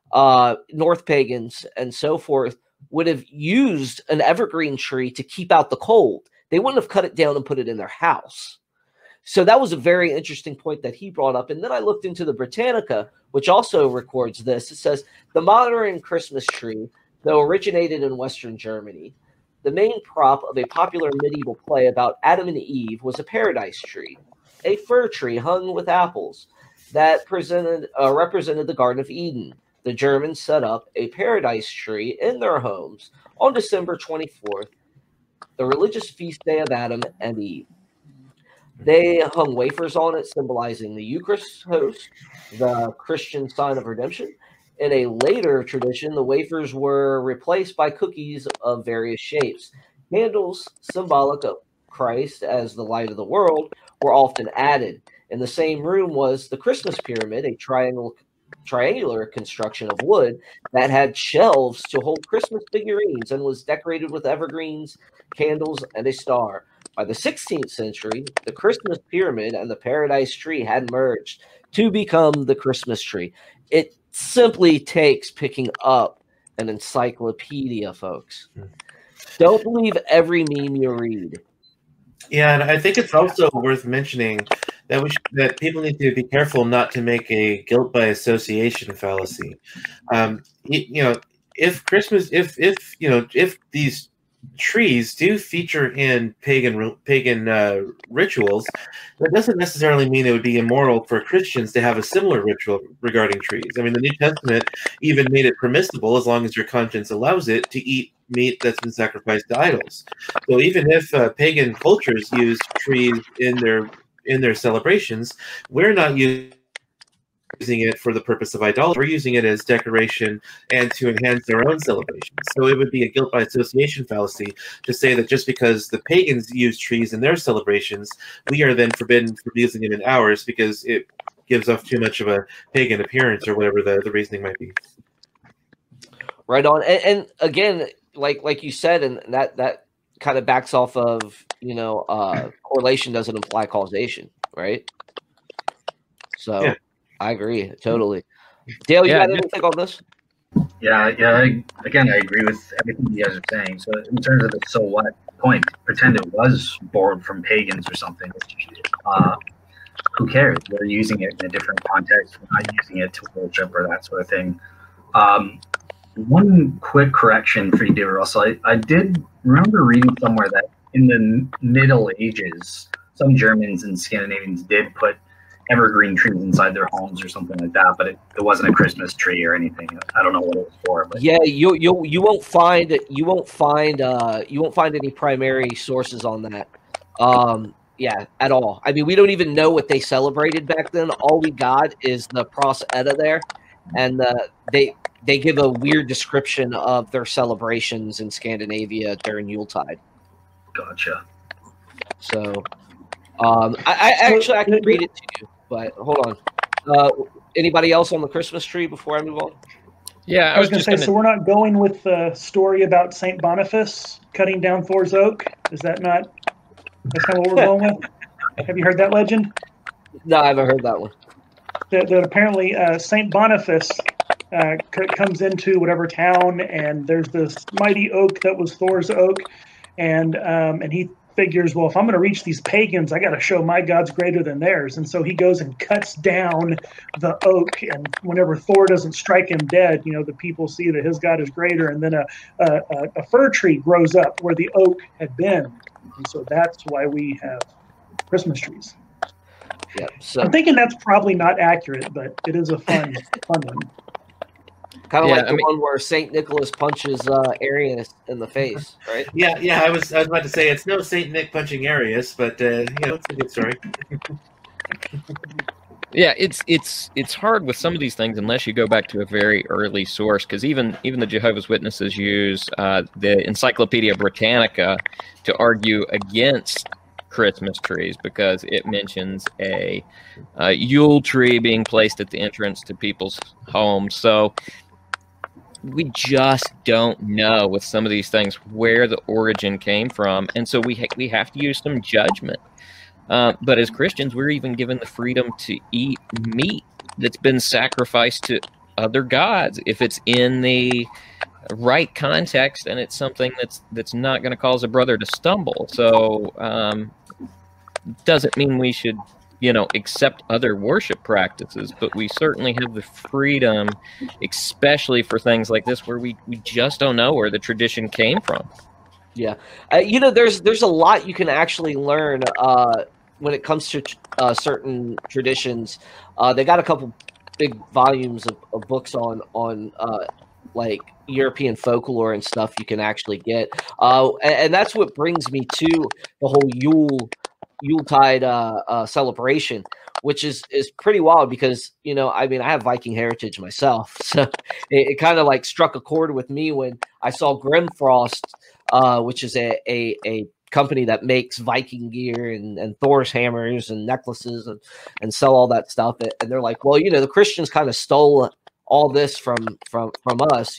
pagans and so forth would have used an evergreen tree to keep out the cold. They wouldn't have cut it down and put it in their house. So that was a very interesting point that he brought up. And then I looked into the Britannica, which also records this. It says the modern Christmas tree, though originated in Western Germany, the main prop of a popular medieval play about Adam and Eve was a paradise tree, a fir tree hung with apples that represented the Garden of Eden. The Germans set up a paradise tree in their homes on December 24th, the religious feast day of Adam and Eve. They hung wafers on it, symbolizing the Eucharist host, the Christian sign of redemption. In a later tradition, the wafers were replaced by cookies of various shapes. Candles, symbolic of Christ as the light of the world, were often added. In the same room was the Christmas pyramid, a triangular construction of wood that had shelves to hold Christmas figurines and was decorated with evergreens, candles, and a star. By the 16th century, the Christmas pyramid and the paradise tree had merged to become the Christmas tree. It simply takes picking up an encyclopedia, folks. Don't believe every meme you read. Yeah, and I think it's also worth mentioning that that people need to be careful not to make a guilt by association fallacy. You know, if Christmas, if these trees do feature in pagan rituals, that doesn't necessarily mean it would be immoral for Christians to have a similar ritual regarding trees. I mean, the New Testament even made it permissible, as long as your conscience allows it, to eat meat that's been sacrificed to idols. So even if pagan cultures use trees in their celebrations, we're not using it for the purpose of idolatry. We're using it as decoration and to enhance their own celebrations. So it would be a guilt by association fallacy to say that just because the pagans use trees in their celebrations, we are then forbidden from using it in ours because it gives off too much of a pagan appearance, or whatever the reasoning might be. Right on. And again, like you said, and that kind of backs off of, correlation doesn't imply causation, right? So yeah. I agree totally. Dale, you got anything on this? Yeah. Again, I agree with everything you guys are saying. So in terms of the so what point, pretend it was borrowed from pagans or something. Who cares? We're using it in a different context. We're not using it to worship or that sort of thing. One quick correction for you, David Russell. I did remember reading somewhere that in the Middle Ages, some Germans and Scandinavians did put evergreen trees inside their homes or something like that, but it wasn't a Christmas tree or anything. I don't know what it was for. But yeah, you won't find any primary sources on that. Yeah, at all. I mean, we don't even know what they celebrated back then. All we got is the Pros Edda there, and they give a weird description of their celebrations in Scandinavia during Yuletide. Gotcha. So, I can read it to you, but hold on. Anybody else on the Christmas tree before I move on? Yeah, I was going to say, so we're not going with the story about St. Boniface cutting down Thor's oak? Is that not... That's kind of what we're going with? Have you heard that legend? No, I haven't heard that one. That apparently St. Boniface comes into whatever town, and there's this mighty oak that was Thor's oak, and he figures, well, if I'm going to reach these pagans, I got to show my God's greater than theirs. And so he goes and cuts down the oak, and whenever Thor doesn't strike him dead, the people see that his God is greater, and then a fir tree grows up where the oak had been. And so that's why we have Christmas trees. Yeah, so I'm thinking that's probably not accurate, but it is a fun one. Kind of like the one where Saint Nicholas punches Arius in the face, right? Yeah. I was about to say it's no Saint Nick punching Arius, but it's a good story. Yeah, it's hard with some of these things unless you go back to a very early source, because even the Jehovah's Witnesses use the Encyclopedia Britannica to argue against Christmas trees, because it mentions a Yule tree being placed at the entrance to people's homes. So we just don't know with some of these things where the origin came from, and so we have to use some judgment. But as Christians, we're even given the freedom to eat meat that's been sacrificed to other gods if it's in the right context and it's something that's not going to cause a brother to stumble. So doesn't mean we should, accept other worship practices, but we certainly have the freedom, especially for things like this where we just don't know where the tradition came from. Yeah. There's a lot you can actually learn when it comes to certain traditions. They got a couple big volumes of books on like European folklore and stuff you can actually get. And that's what brings me to the whole Yuletide celebration, which is pretty wild because, I have Viking heritage myself. So it kind of like struck a chord with me when I saw Grimfrost, which is a company that makes Viking gear and Thor's hammers and necklaces and sell all that stuff. And they're like, well, the Christians kind of stole all this from us,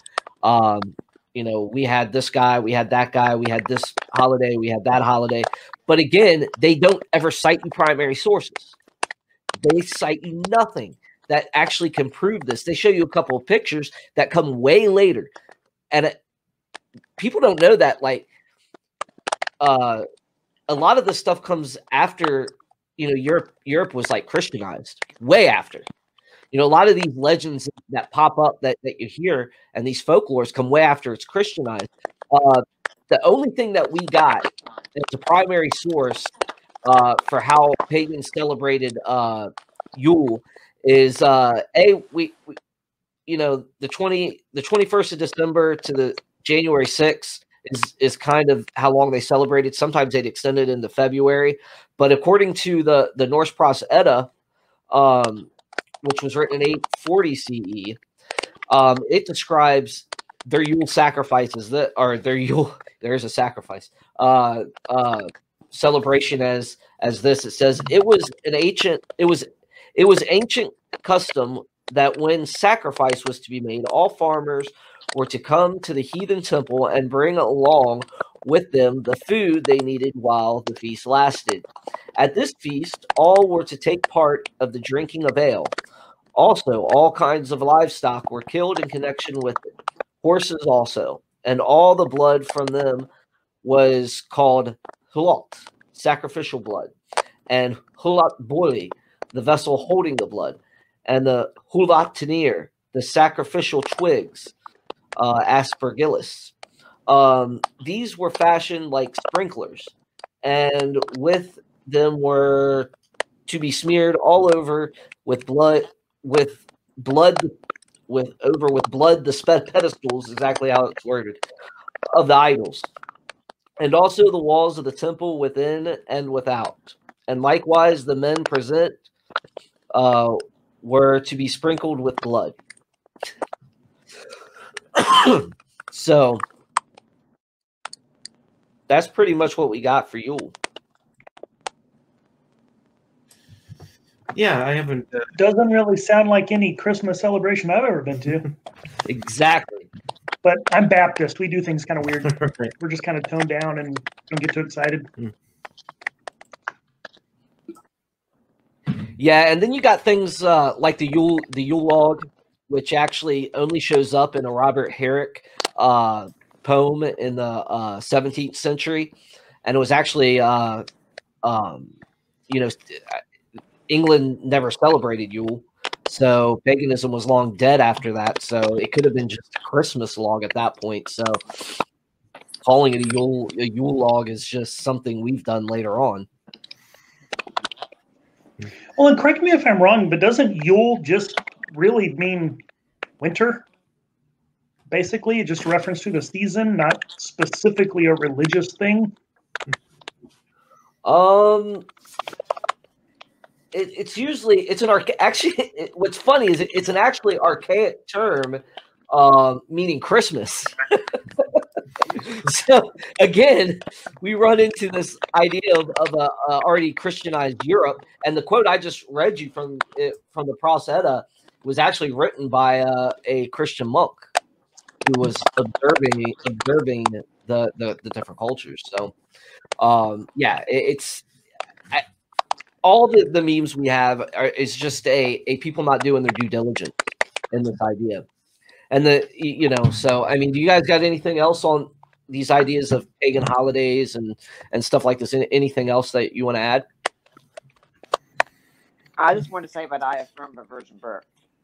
we had this guy, we had that guy, we had this holiday, we had that holiday. But again, they don't ever cite you primary sources. They cite you nothing that actually can prove this. They show you a couple of pictures that come way later. And people don't know that, like, a lot of this stuff comes after, Europe was like Christianized, way after. A lot of these legends that pop up that you hear and these folklores come way after it's Christianized. the only thing that we got as a primary source for how pagans celebrated Yule is we you know, the 21st of December to the January 6th is kind of how long they celebrated. Sometimes they'd extend it into February, but according to the Norse Pros Edda, which was written in 840 CE, it describes their Yule sacrifices their Yule. There's a sacrifice celebration as this. It says it was ancient custom that when sacrifice was to be made, all farmers were to come to the heathen temple and bring along with them the food they needed while the feast lasted. At this feast, all were to take part of the drinking of ale. Also, all kinds of livestock were killed in connection with it, horses also, and all the blood from them was called hulot, sacrificial blood, and hulat boli, the vessel holding the blood, and the hulat tenir, the sacrificial twigs, aspergillus. These were fashioned like sprinklers, and with them were to be smeared all over with blood the pedestals, exactly how it's worded, of the idols, and also the walls of the temple within and without. And likewise, the men present were to be sprinkled with blood. So that's pretty much what we got for Yule. Yeah, I haven't. Doesn't really sound like any Christmas celebration I've ever been to. Exactly. But I'm Baptist. We do things kind of weird. Right. We're just kind of toned down and don't get too excited. Yeah, and then you got things like the Yule log, which actually only shows up in a Robert Herrick poem in the 17th century, and it was actually England never celebrated Yule, so paganism was long dead after that. So it could have been just a Christmas log at that point. So calling it a Yule log is just something we've done later on. Well, and correct me if I'm wrong, but doesn't Yule just really mean winter? Basically, it's just a reference to the season, not specifically a religious thing. It's usually actually. What's funny is it's an actually archaic term, meaning Christmas. So again, we run into this idea of already Christianized Europe, and the quote I just read you from the Pros Edda was actually written by a Christian monk who was observing the different cultures. So yeah, all the memes we have is just a people not doing their due diligence in this idea. And so I mean, do you guys got anything else on these ideas of pagan holidays and stuff like this? Anything else that you want to add? I just want to say that I affirm the virgin birth.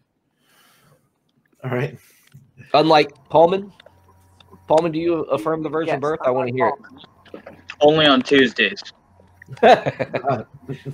All right. Unlike Paulman, do you affirm the virgin birth? I want to hear it. Only on Tuesdays. Do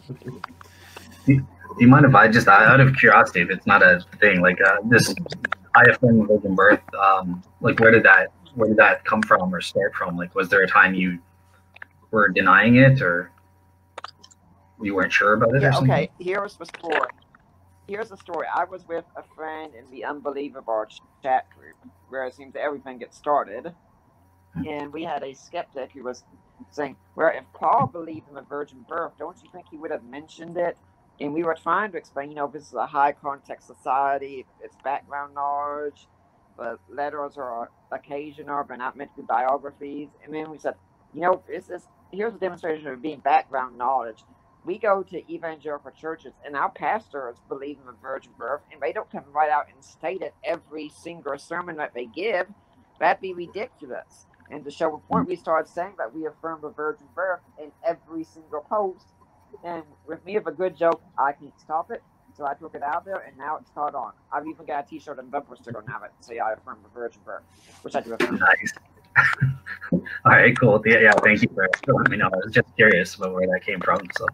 you mind if I just, out of curiosity, if it's not a thing, like this, I affirm the virgin birth, like where did that come from or start from? Like, was there a time you were denying it or you weren't sure about it or something? Okay, here's the story. I was with a friend in the Unbelievable chat group where it seems everything gets started. And we had a skeptic who was saying, well, if Paul believed in the virgin birth, don't you think he would have mentioned it? And we were trying to explain, this is a high context society, it's background knowledge, the letters are occasional, but not meant to be biographies. And then we said, here's a demonstration of being background knowledge. We go to evangelical churches, and our pastors believe in the virgin birth, and they don't come right out and state it every single sermon that they give. That'd be ridiculous. And to show a point, we started saying that we affirm the virgin birth in every single post. And with me, if a good joke, I can't stop it. So I took it out there, and now it's caught on. I've even got a t-shirt and bumper sticker now that say I affirm the virgin birth, which I do affirm. Nice. All right, cool. Yeah, thank you for letting me know. I was just curious about where that came from. So.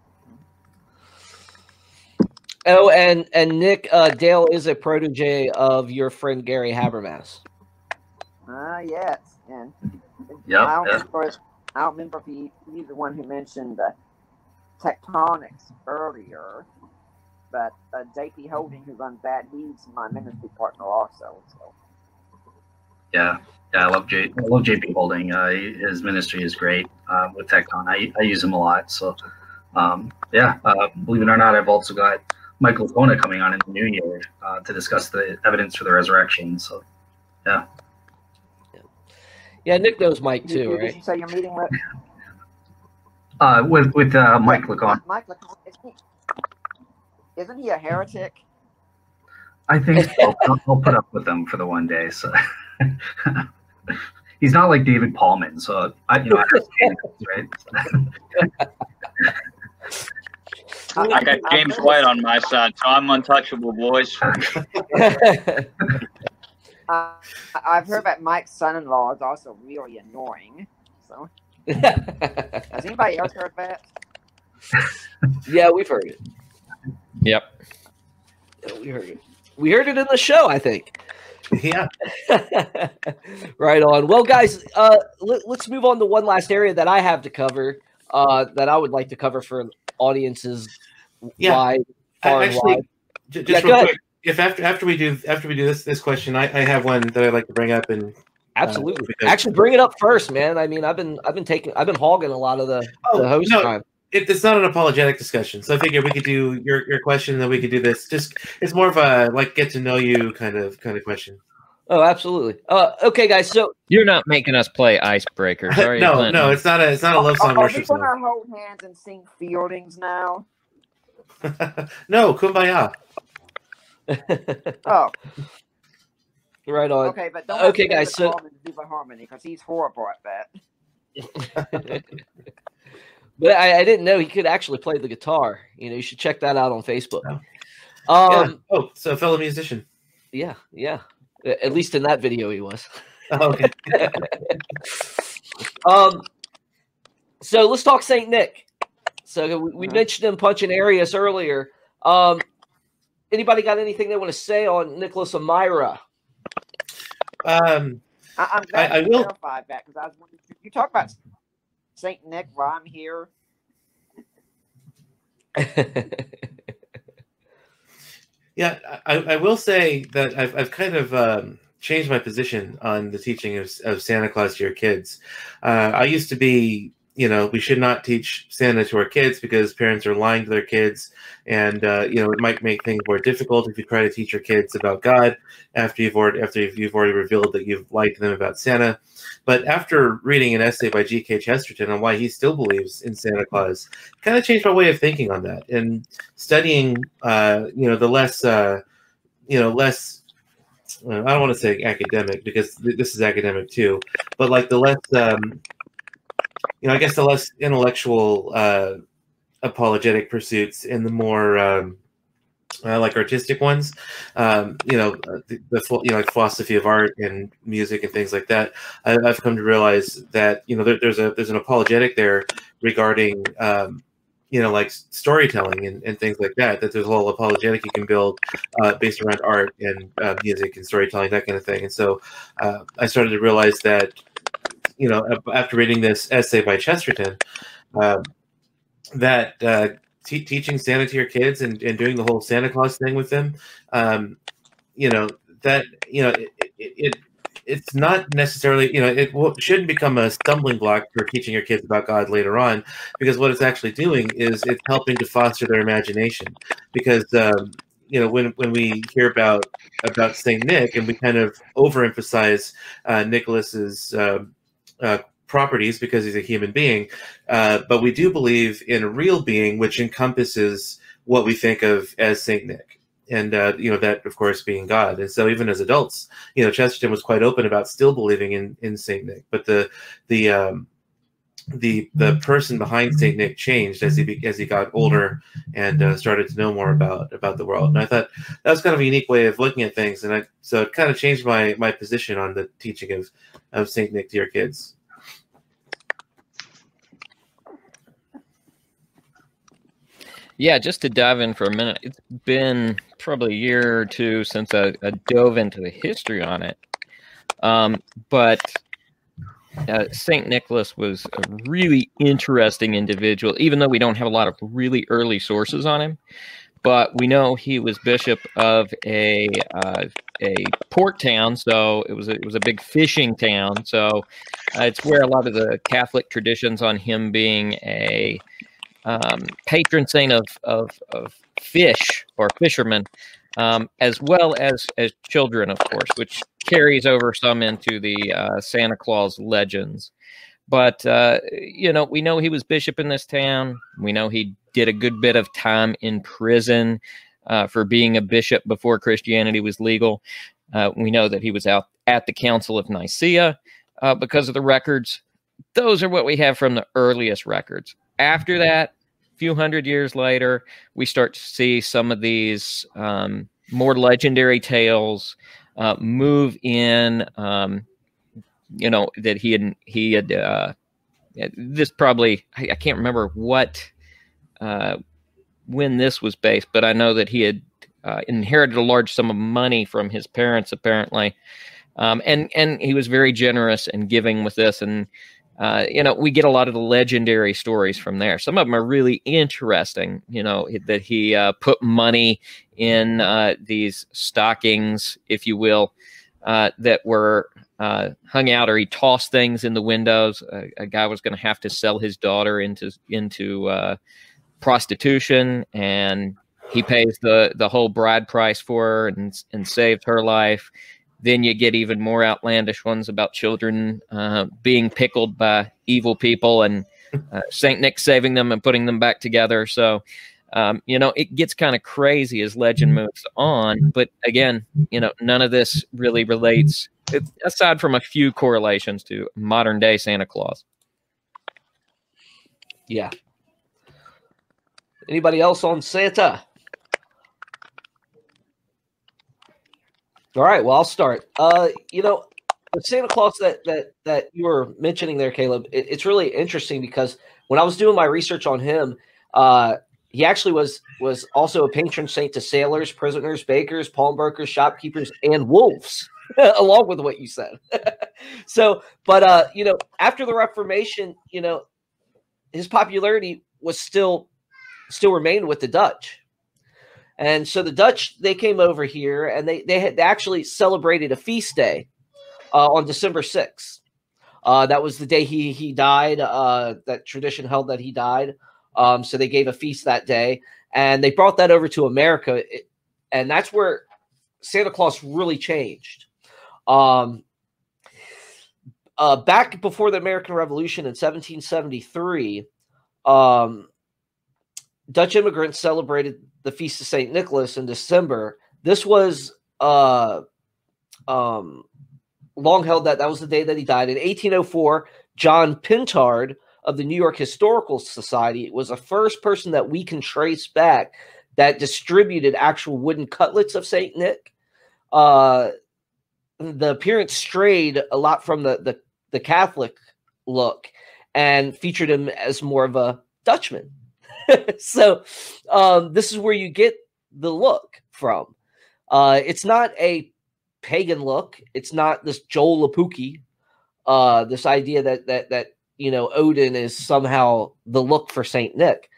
Oh, and Nick, Dale is a protege of your friend Gary Habermas. Yes, and Yep, I don't remember if he's the one who mentioned tectonics earlier, but J.P. Holding, who runs that, he's my ministry partner also. So. Yeah, I love JP Holding. His ministry is great with Tecton. I use him a lot. So, believe it or not, I've also got Michael Kona coming on in the new year to discuss the evidence for the resurrection. So, yeah. Yeah, Nick knows Mike too, right? Did you say you're meeting with? With Mike Lacon. Mike Lacon, isn't he a heretic? I think so. I'll put up with him for the one day. So he's not like David Paulman. So I understand, right? I got James White on my side, so I'm untouchable, boys. I've heard that Mike's son-in-law is also really annoying. So, has anybody else heard that? Yeah, we've heard it. Yep. Yeah, we heard it. We heard it in the show, I think. Yeah. Right on. Well, guys, let's move on to one last area that I have to cover. That I would like to cover for audiences wide, far and wide. Just real quick. If after we do this question, I have one that I'd like to bring up and absolutely actually bring it up first, man. I mean, I've been hogging a lot of the host time. It's not an apologetic discussion, so I figured we could do your question, and then we could do this. It's more of a get to know you kind of question. Oh, absolutely. Okay, guys. So you're not making us play icebreakers, are you? No, it's not a love song worship song. Are we gonna hold hands and sing Fieldings now? No, Kumbaya. Oh, right on. Okay, but don't okay, guys. So do the harmony because he's horrible at that. But I didn't know he could actually play the guitar. You should check that out on Facebook. So a fellow musician. Yeah. At least in that video, he was. Oh, okay. So let's talk Saint Nick. So we mentioned him punching Arius earlier. Anybody got anything they want to say on Nicholas and Myra? I'm glad I you will clarified that because I was wondering, you talk about Saint Nick while I'm here. Yeah, I will say that I've kind of changed my position on the teaching of Santa Claus to your kids. I used to be, we should not teach Santa to our kids because parents are lying to their kids, and it might make things more difficult if you try to teach your kids about God after you've already revealed that you've lied to them about Santa. But after reading an essay by G.K. Chesterton on why he still believes in Santa Claus, kind of changed my way of thinking on that, and studying, the less, less. I don't want to say academic because this is academic too, but like the less, I guess the less intellectual apologetic pursuits and the more like artistic ones, the philosophy of art and music and things like that. I've come to realize that there's an apologetic there regarding like storytelling and things like that. That there's a whole apologetic you can build based around art and music and storytelling, that kind of thing. And so I started to realize that after reading this essay by Chesterton, that teaching Santa to your kids and doing the whole Santa Claus thing with them, it's not necessarily, it shouldn't become a stumbling block for teaching your kids about God later on, because what it's actually doing is it's helping to foster their imagination. Because when we hear about Saint Nick and we kind of overemphasize Nicholas's properties because he's a human being, but we do believe in a real being which encompasses what we think of as Saint Nick, and that of course being God. And so even as adults, Chesterton was quite open about still believing in Saint Nick, but the the person behind Saint Nick changed as he got older and started to know more about the world. And I thought that was kind of a unique way of looking at things, and so it kind of changed my position on the teaching of Saint Nick to your kids. Yeah, just to dive in for a minute, it's been probably a year or two since I dove into the history on it. But St. Nicholas was a really interesting individual, even though we don't have a lot of really early sources on him. But we know he was bishop of a port town, so it was a big fishing town. So it's where a lot of the Catholic traditions on him being a patron saint of fish or fishermen, as well as children, of course, which carries over some into the Santa Claus legends. But we know he was bishop in this town. We know he did a good bit of time in prison for being a bishop before Christianity was legal. We know that he was out at the Council of Nicaea because of the records. Those are what we have from the earliest records. After that, a few hundred years later, we start to see some of these more legendary tales move in. That he had this probably, I can't remember when this was based, but I know that he had inherited a large sum of money from his parents, apparently. And he was very generous and giving with this. And, we get a lot of the legendary stories from there. Some of them are really interesting, that he put money in these stockings, if you will, that were hung out, or he tossed things in the windows. A guy was going to have to sell his daughter into prostitution, and he pays the whole bride price for her and saved her life. Then you get even more outlandish ones about children being pickled by evil people, and Saint Nick saving them and putting them back together. So, it gets kind of crazy as legend moves on. But again, none of this really relates, aside from a few correlations, to modern day Santa Claus. Yeah. Anybody else on Santa? All right, well, I'll start. The Santa Claus that you were mentioning there, Caleb, it's really interesting because when I was doing my research on him, he actually was also a patron saint to sailors, prisoners, bakers, pawnbrokers, shopkeepers, and wolves, along with what you said. So, but after the Reformation, his popularity was still remained with the Dutch. And so the Dutch, they came over here, and they had actually celebrated a feast day on December 6th. That was the day he died. That tradition held that he died. So they gave a feast that day, and they brought that over to America, and that's where Santa Claus really changed. Back before the American Revolution in 1773, Dutch immigrants celebrated the Feast of St. Nicholas in December. This was long held that was the day that he died. In 1804, John Pintard of the New York Historical Society was the first person that we can trace back that distributed actual wooden cutlets of St. Nick. The appearance strayed a lot from the Catholic look and featured him as more of a Dutchman. So this is where you get the look from. It's not a pagan look. It's not this Joel Lapuki, this idea that Odin is somehow the look for Saint Nick.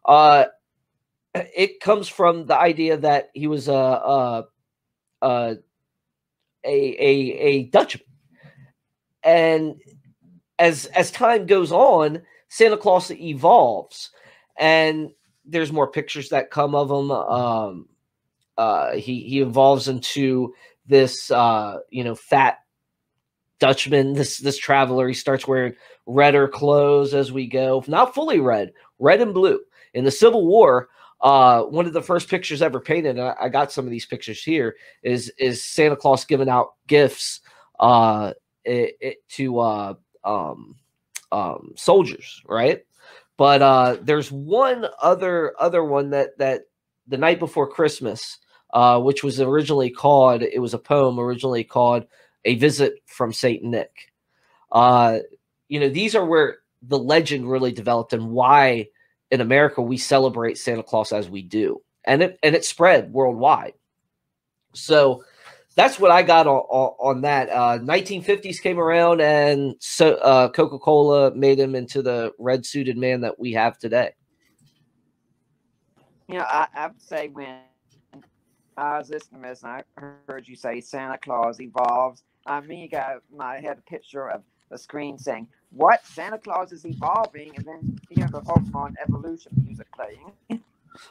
It comes from the idea that he was a Dutchman, and as time goes on, Santa Claus evolves. And there's more pictures that come of him. He evolves into this, fat Dutchman, this traveler. He starts wearing redder clothes as we go, not fully red and blue. In the Civil War, one of the first pictures ever painted, and I got some of these pictures here, is Santa Claus giving out gifts to soldiers, right? But there's one other one that the night before Christmas, which was originally called, it was a poem originally called "A Visit from Saint Nick." These are where the legend really developed and why in America we celebrate Santa Claus as we do, and it spread worldwide. So that's what I got on that. 1950s came around, and so Coca-Cola made him into the red suited man that we have today. I would say when I was listening to this and I heard you say Santa Claus evolves, I had a picture of the screen saying, "What? Santa Claus is evolving?" And then the Pokemon evolution music playing.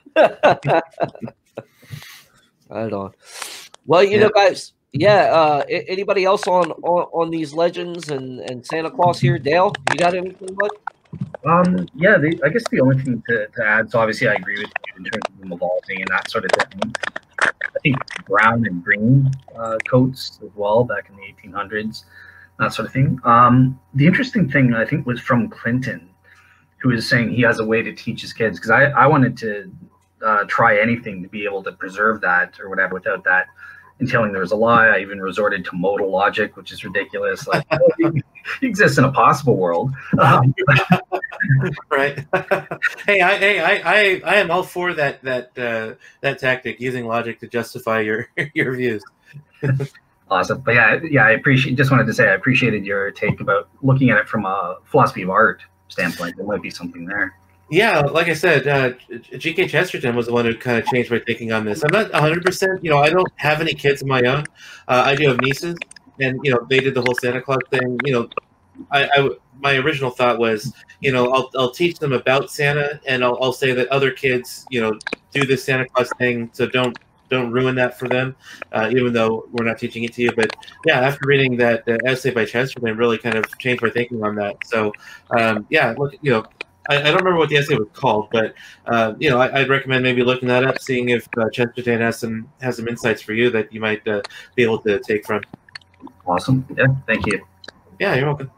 Right on. Well, guys, anybody else on these legends and Santa Claus here? Dale, you got anything, bud? I guess the only thing to add, so obviously I agree with you in terms of them evolving and that sort of thing. I think brown and green coats as well back in the 1800s, that sort of thing. The interesting thing I think was from Clinton, who was saying he has a way to teach his kids, because I wanted to try anything to be able to preserve that or whatever without that entailing there was a lie. I even resorted to modal logic, which is ridiculous. Like, it exists in a possible world. Right. Hey, I am all for that tactic, using logic to justify your views. Awesome. But yeah, I just wanted to say I appreciated your take about looking at it from a philosophy of art standpoint. There might be something there. Yeah, like I said, G.K. Chesterton was the one who kind of changed my thinking on this. I'm not 100%. I don't have any kids of my own. I do have nieces, and they did the whole Santa Claus thing. My original thought was, I'll teach them about Santa, and I'll say that other kids, do this Santa Claus thing, so don't ruin that for them, even though we're not teaching it to you. But yeah, after reading that essay by Chesterton, really kind of changed my thinking on that. So look, I don't remember what the essay was called, but I'd recommend maybe looking that up, seeing if Chesterton has some insights for you that you might be able to take from. Awesome. Yeah, thank you. Yeah, you're welcome.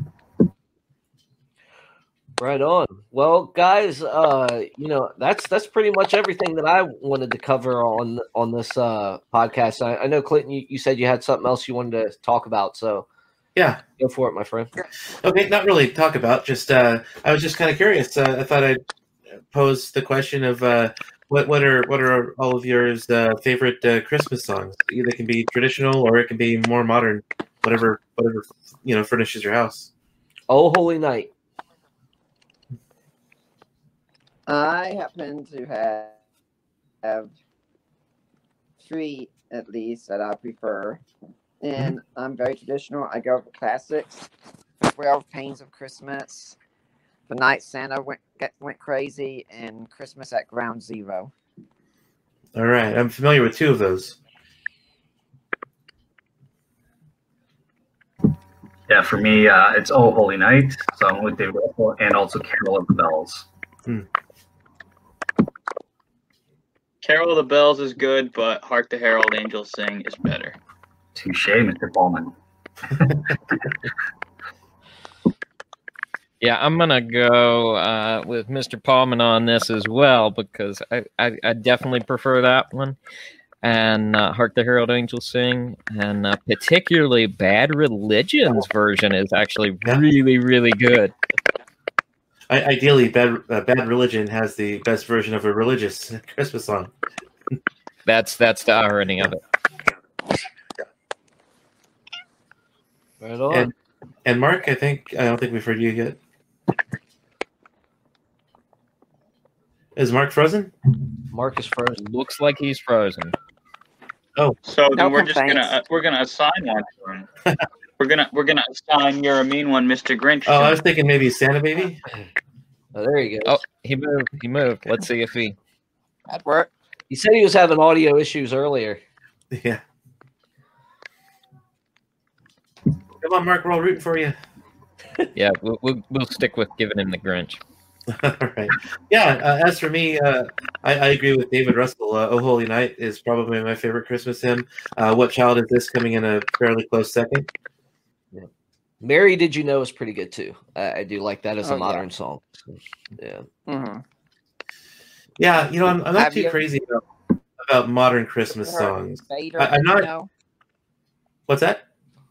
Right on. Well, guys, that's pretty much everything that I wanted to cover on this podcast. I know, Clinton, you said you had something else you wanted to talk about, so yeah, go for it, my friend. Okay, not really talk about. Just I was just kind of curious. I thought I'd pose the question of what are all of yours favorite Christmas songs? They can be traditional or it can be more modern, whatever furnishes your house. Oh, Holy Night. I happen to have three at least that I prefer, and I'm very traditional. I go for classics: 12 Pains of Christmas, The Night Santa Went Crazy, and Christmas at Ground Zero. All right, I'm familiar with two of those. Yeah, for me, it's Oh Holy Night, song with David Russell, and also Carol of the Bells. Carol of the Bells is good, but Hark the Herald Angels Sing is better. Touche, Mr. Ballman. Yeah, I'm going to go with Mr. Paulman on this as well, because I definitely prefer that one. And Hark the Herald Angels Sing. And particularly Bad Religion's version is actually really, really good. Ideally, Bad Religion has the best version of a religious Christmas song. That's the irony of it. Right on. And Mark, I don't think we've heard you yet. Is Mark frozen? Mark is frozen. Looks like he's frozen. Oh, so then we're gonna assign one to him. We're gonna assign You're a Mean One, Mr. Grinch. Oh, I was thinking maybe Santa Baby. Oh, there he goes. Oh, he moved. Let's see if he. That'd work. He said he was having audio issues earlier. Yeah. Come on, Mark. We're all rooting for you. Yeah, we'll stick with giving him the Grinch. All right. Yeah. As for me, I agree with David Russell. Oh Holy Night is probably my favorite Christmas hymn. What Child Is This coming in a fairly close second. Yeah. Mary Did You Know is pretty good too. I do like that as a Oh, yeah. modern song. So, yeah. Mhm. Yeah, I'm not Have too you- crazy about modern Christmas Heard songs. Vader, I'm Did You not. Know? What's that?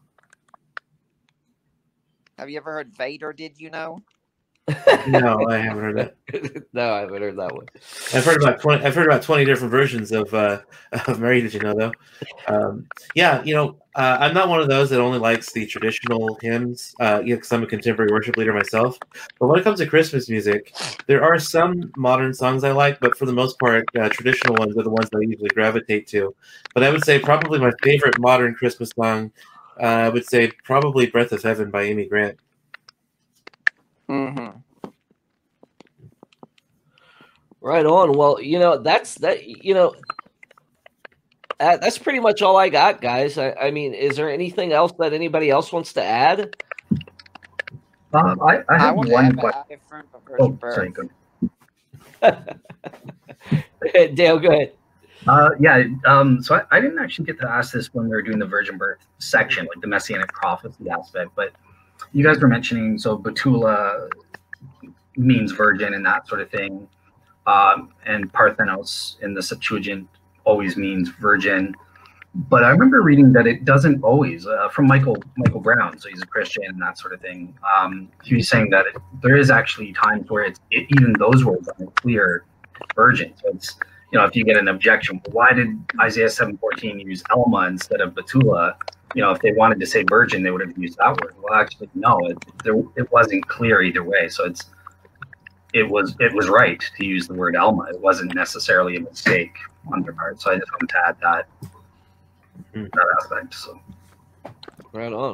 Have you ever heard Vader? Did you know? No, I haven't heard that. No, I haven't heard that one. I've heard about 20. I've heard about 20 different versions of Mary Did You Know though. Yeah, I'm not one of those that only likes the traditional hymns. Because I'm a contemporary worship leader myself. But when it comes to Christmas music, there are some modern songs I like, but for the most part, traditional ones are the ones I usually gravitate to. But I would say probably my favorite modern Christmas song, I would say probably "Breath of Heaven" by Amy Grant. Mm-hmm. Right on. Well, that's pretty much all I got, guys. I mean, is there anything else that anybody else wants to add? I I have want to one have question. a different Oh, birth. sorry. Go. Dale, go ahead. So I didn't actually get to ask this when we were doing the virgin birth section, like the messianic prophecy aspect, but you guys were mentioning, so Betula means virgin and that sort of thing. And Parthenos in the Septuagint always means virgin. But I remember reading that it doesn't always, from Michael Brown, so he's a Christian and that sort of thing. He was saying that there is actually times where even those words aren't clear virgin. So it's, if you get an objection, why did Isaiah 7:14 use Elma instead of Betula? If they wanted to say virgin, they would have used that word. Well, actually, no, it wasn't clear either way. So it was right to use the word Elma. It wasn't necessarily a mistake on their part. So I just wanted to add that aspect. So Right on.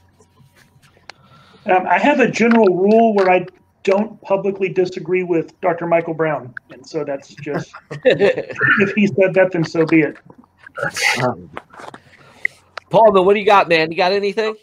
I have a general rule where I don't publicly disagree with Dr. Michael Brown, and so that's just if he said that, then so be it. Paul, what do you got, man? You got anything?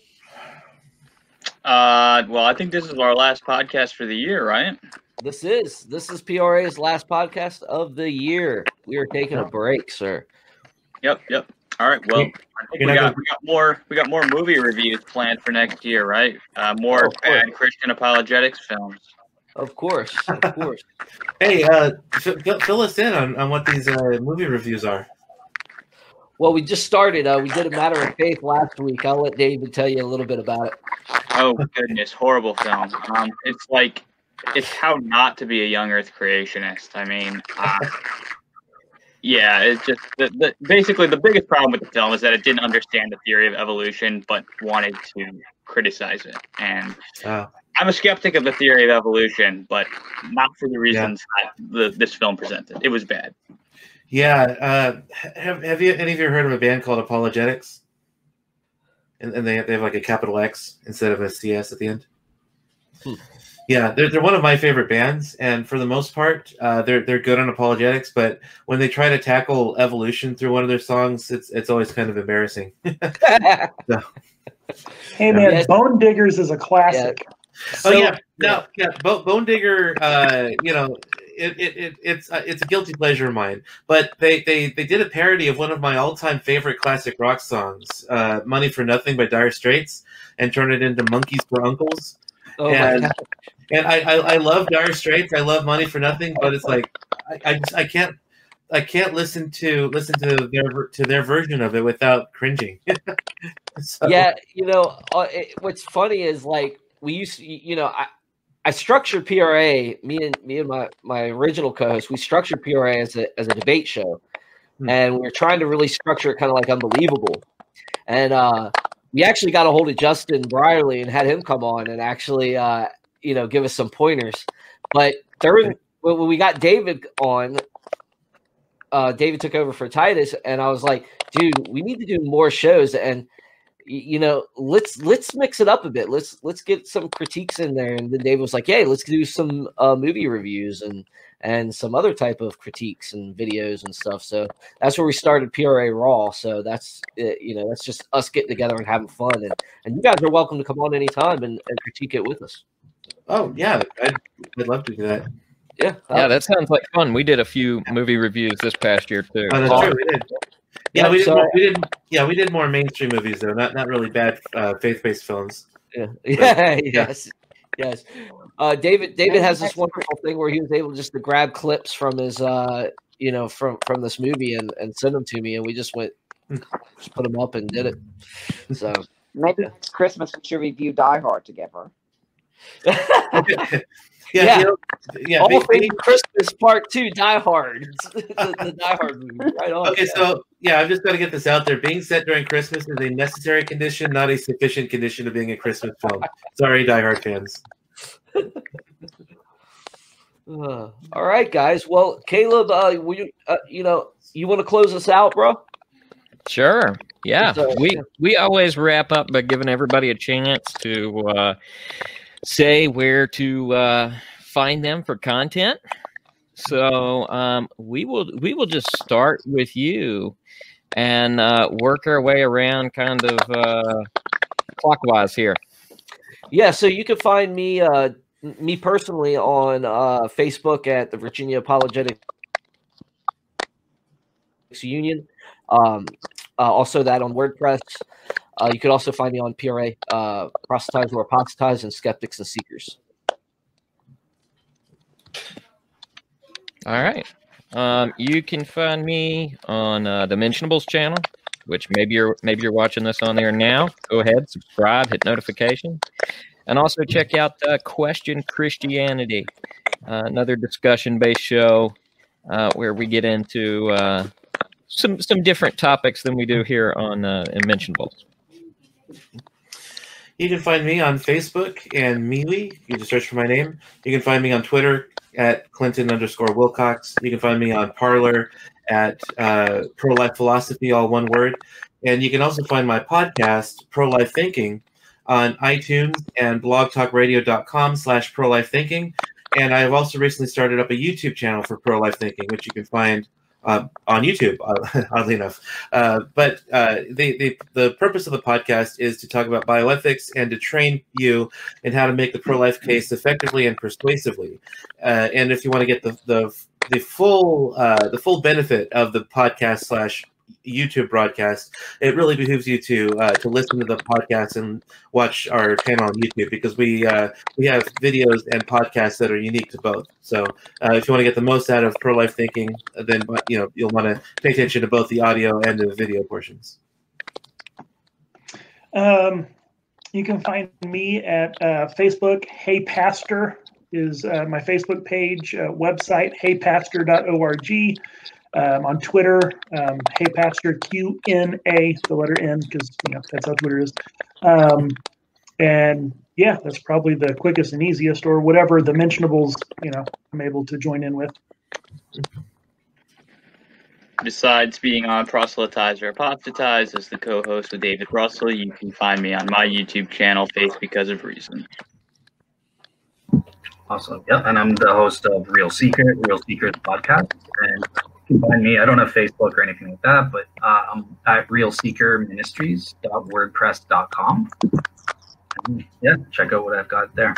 Well, I think this is our last podcast for the year, right? This is PRA's last podcast of the year. We are taking a break, sir. Yep. All right. Well, I think we got more movie reviews planned for next year, right? More bad Christian apologetics films. Of course. Hey, fill us in on what these movie reviews are. Well, we just started. We did A Matter of Faith last week. I'll let David tell you a little bit about it. Oh goodness, horrible film. It's how not to be a young Earth creationist. I mean, yeah, it's just basically the biggest problem with the film is that it didn't understand the theory of evolution, but wanted to criticize it. And I'm a skeptic of the theory of evolution, but not for the reasons that this film presented. It was bad. Yeah. Have any of you heard of a band called Apologetics? And they have like a capital X instead of a CS at the end. Yeah, they're one of my favorite bands, and for the most part, they're good on apologetics. But when they try to tackle evolution through one of their songs, it's always kind of embarrassing. So, Hey man, Bone Diggers is a classic. Bone Digger. It's a guilty pleasure of mine. But they did a parody of one of my all-time favorite classic rock songs, "Money for Nothing" by Dire Straits, and turned it into "Monkeys for Uncles." Oh my God. And I love Dire Straits. I love Money for Nothing, but it's like I can't listen to their version of it without cringing. So. Yeah, what's funny is like we used to, I structured PRA. Me and my original co-host, we structured PRA as a debate show, and we were trying to really structure it kind of like Unbelievable, and we actually got a hold of Justin Brierly and had him come on and actually give us some pointers. But when we got David on, David took over for Titus, and I was like, dude, we need to do more shows, and let's mix it up a bit. Let's get some critiques in there. And then David was like, hey, let's do some movie reviews and some other type of critiques and videos and stuff. So that's where we started PRA Raw. So that's that's just us getting together and having fun. And you guys are welcome to come on anytime and critique it with us. Oh yeah, I'd love to do that. Yeah, that sounds like fun. We did a few movie reviews this past year too. Oh, that's true. We did. Yeah, we did more mainstream movies though, not really bad faith-based films. Yeah. Yes. David has this wonderful thing where he was able just to grab clips from his from this movie and send them to me, and we just put them up and did it. So maybe next Christmas we should review Die Hard together. Yeah. All things Christmas Part 2, Die Hard. the Die Hard movie. Right on. Okay, so I've just got to get this out there. Being set during Christmas is a necessary condition, not a sufficient condition of being a Christmas film. Sorry, Die Hard fans. All right, guys. Well, Caleb, you want to close us out, bro? Sure. Yeah. We always wrap up by giving everybody a chance to say where to find them for content. So we will just start with you and work our way around kind of clockwise here. Yeah, so you can find me personally on Facebook at the Virginia Apologetics Union. Also that on WordPress. You could also find me on PRA, Proselytize or Apostatize, and Skeptics and Seekers. All right. You can find me on the Mentionables channel, which maybe you're watching this on there now. Go ahead, subscribe, hit notification, and also check out Question Christianity, another discussion-based show where we get into some different topics than we do here on Mentionables. You can find me on Facebook and MeWe. You just search for my name. You can find me on Twitter at Clinton_Wilcox. You can find me on Parler at Pro-Life Philosophy, all one word. And you can also find my podcast, Pro-Life Thinking, on iTunes and blogtalkradio.com/pro-life thinking. And I've also recently started up a YouTube channel for Pro-Life Thinking, which you can find on YouTube, oddly enough. But the purpose of the podcast is to talk about bioethics and to train you in how to make the pro-life case effectively and persuasively. And if you want to get the full benefit of the podcast / YouTube broadcast, it really behooves you to listen to the podcast and watch our channel on YouTube, because we have videos and podcasts that are unique to both. So if you want to get the most out of pro-life thinking, then you'll want to pay attention to both the audio and the video portions. You can find me at Facebook. Hey Pastor is my Facebook page, website heypastor.org. On Twitter, Hey Pastor, QNA, the letter N, because that's how Twitter is. And yeah, that's probably the quickest and easiest, or whatever the mentionables, I'm able to join in with. Besides being on Proselytize or Apostatize as the co-host with David Russell, you can find me on my YouTube channel, Faith Because of Reason. Awesome. Yeah, and I'm the host of Real Seekers podcast. And you can find me, I don't have Facebook or anything like that, but I'm at realseekerministries.wordpress.com. And yeah, check out what I've got there.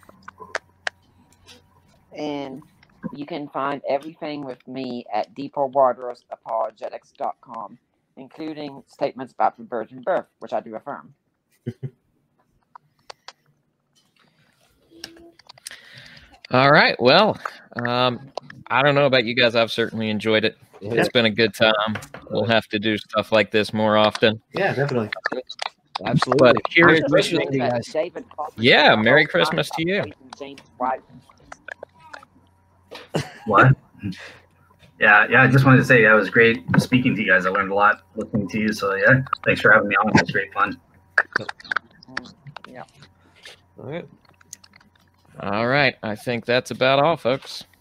And you can find everything with me at deeperwatersapologetics.com, including statements about the virgin birth, which I do affirm. All right. Well, I don't know about you guys. I've certainly enjoyed it. It's been a good time. We'll have to do stuff like this more often. Yeah, definitely. Absolutely. But here's Christmas to you guys. Yeah, Merry Christmas to you. What? Yeah, I just wanted to say that was great speaking to you guys. I learned a lot listening to you. So yeah, thanks for having me on. It was great fun. Yeah. All right. All right. I think that's about all, folks.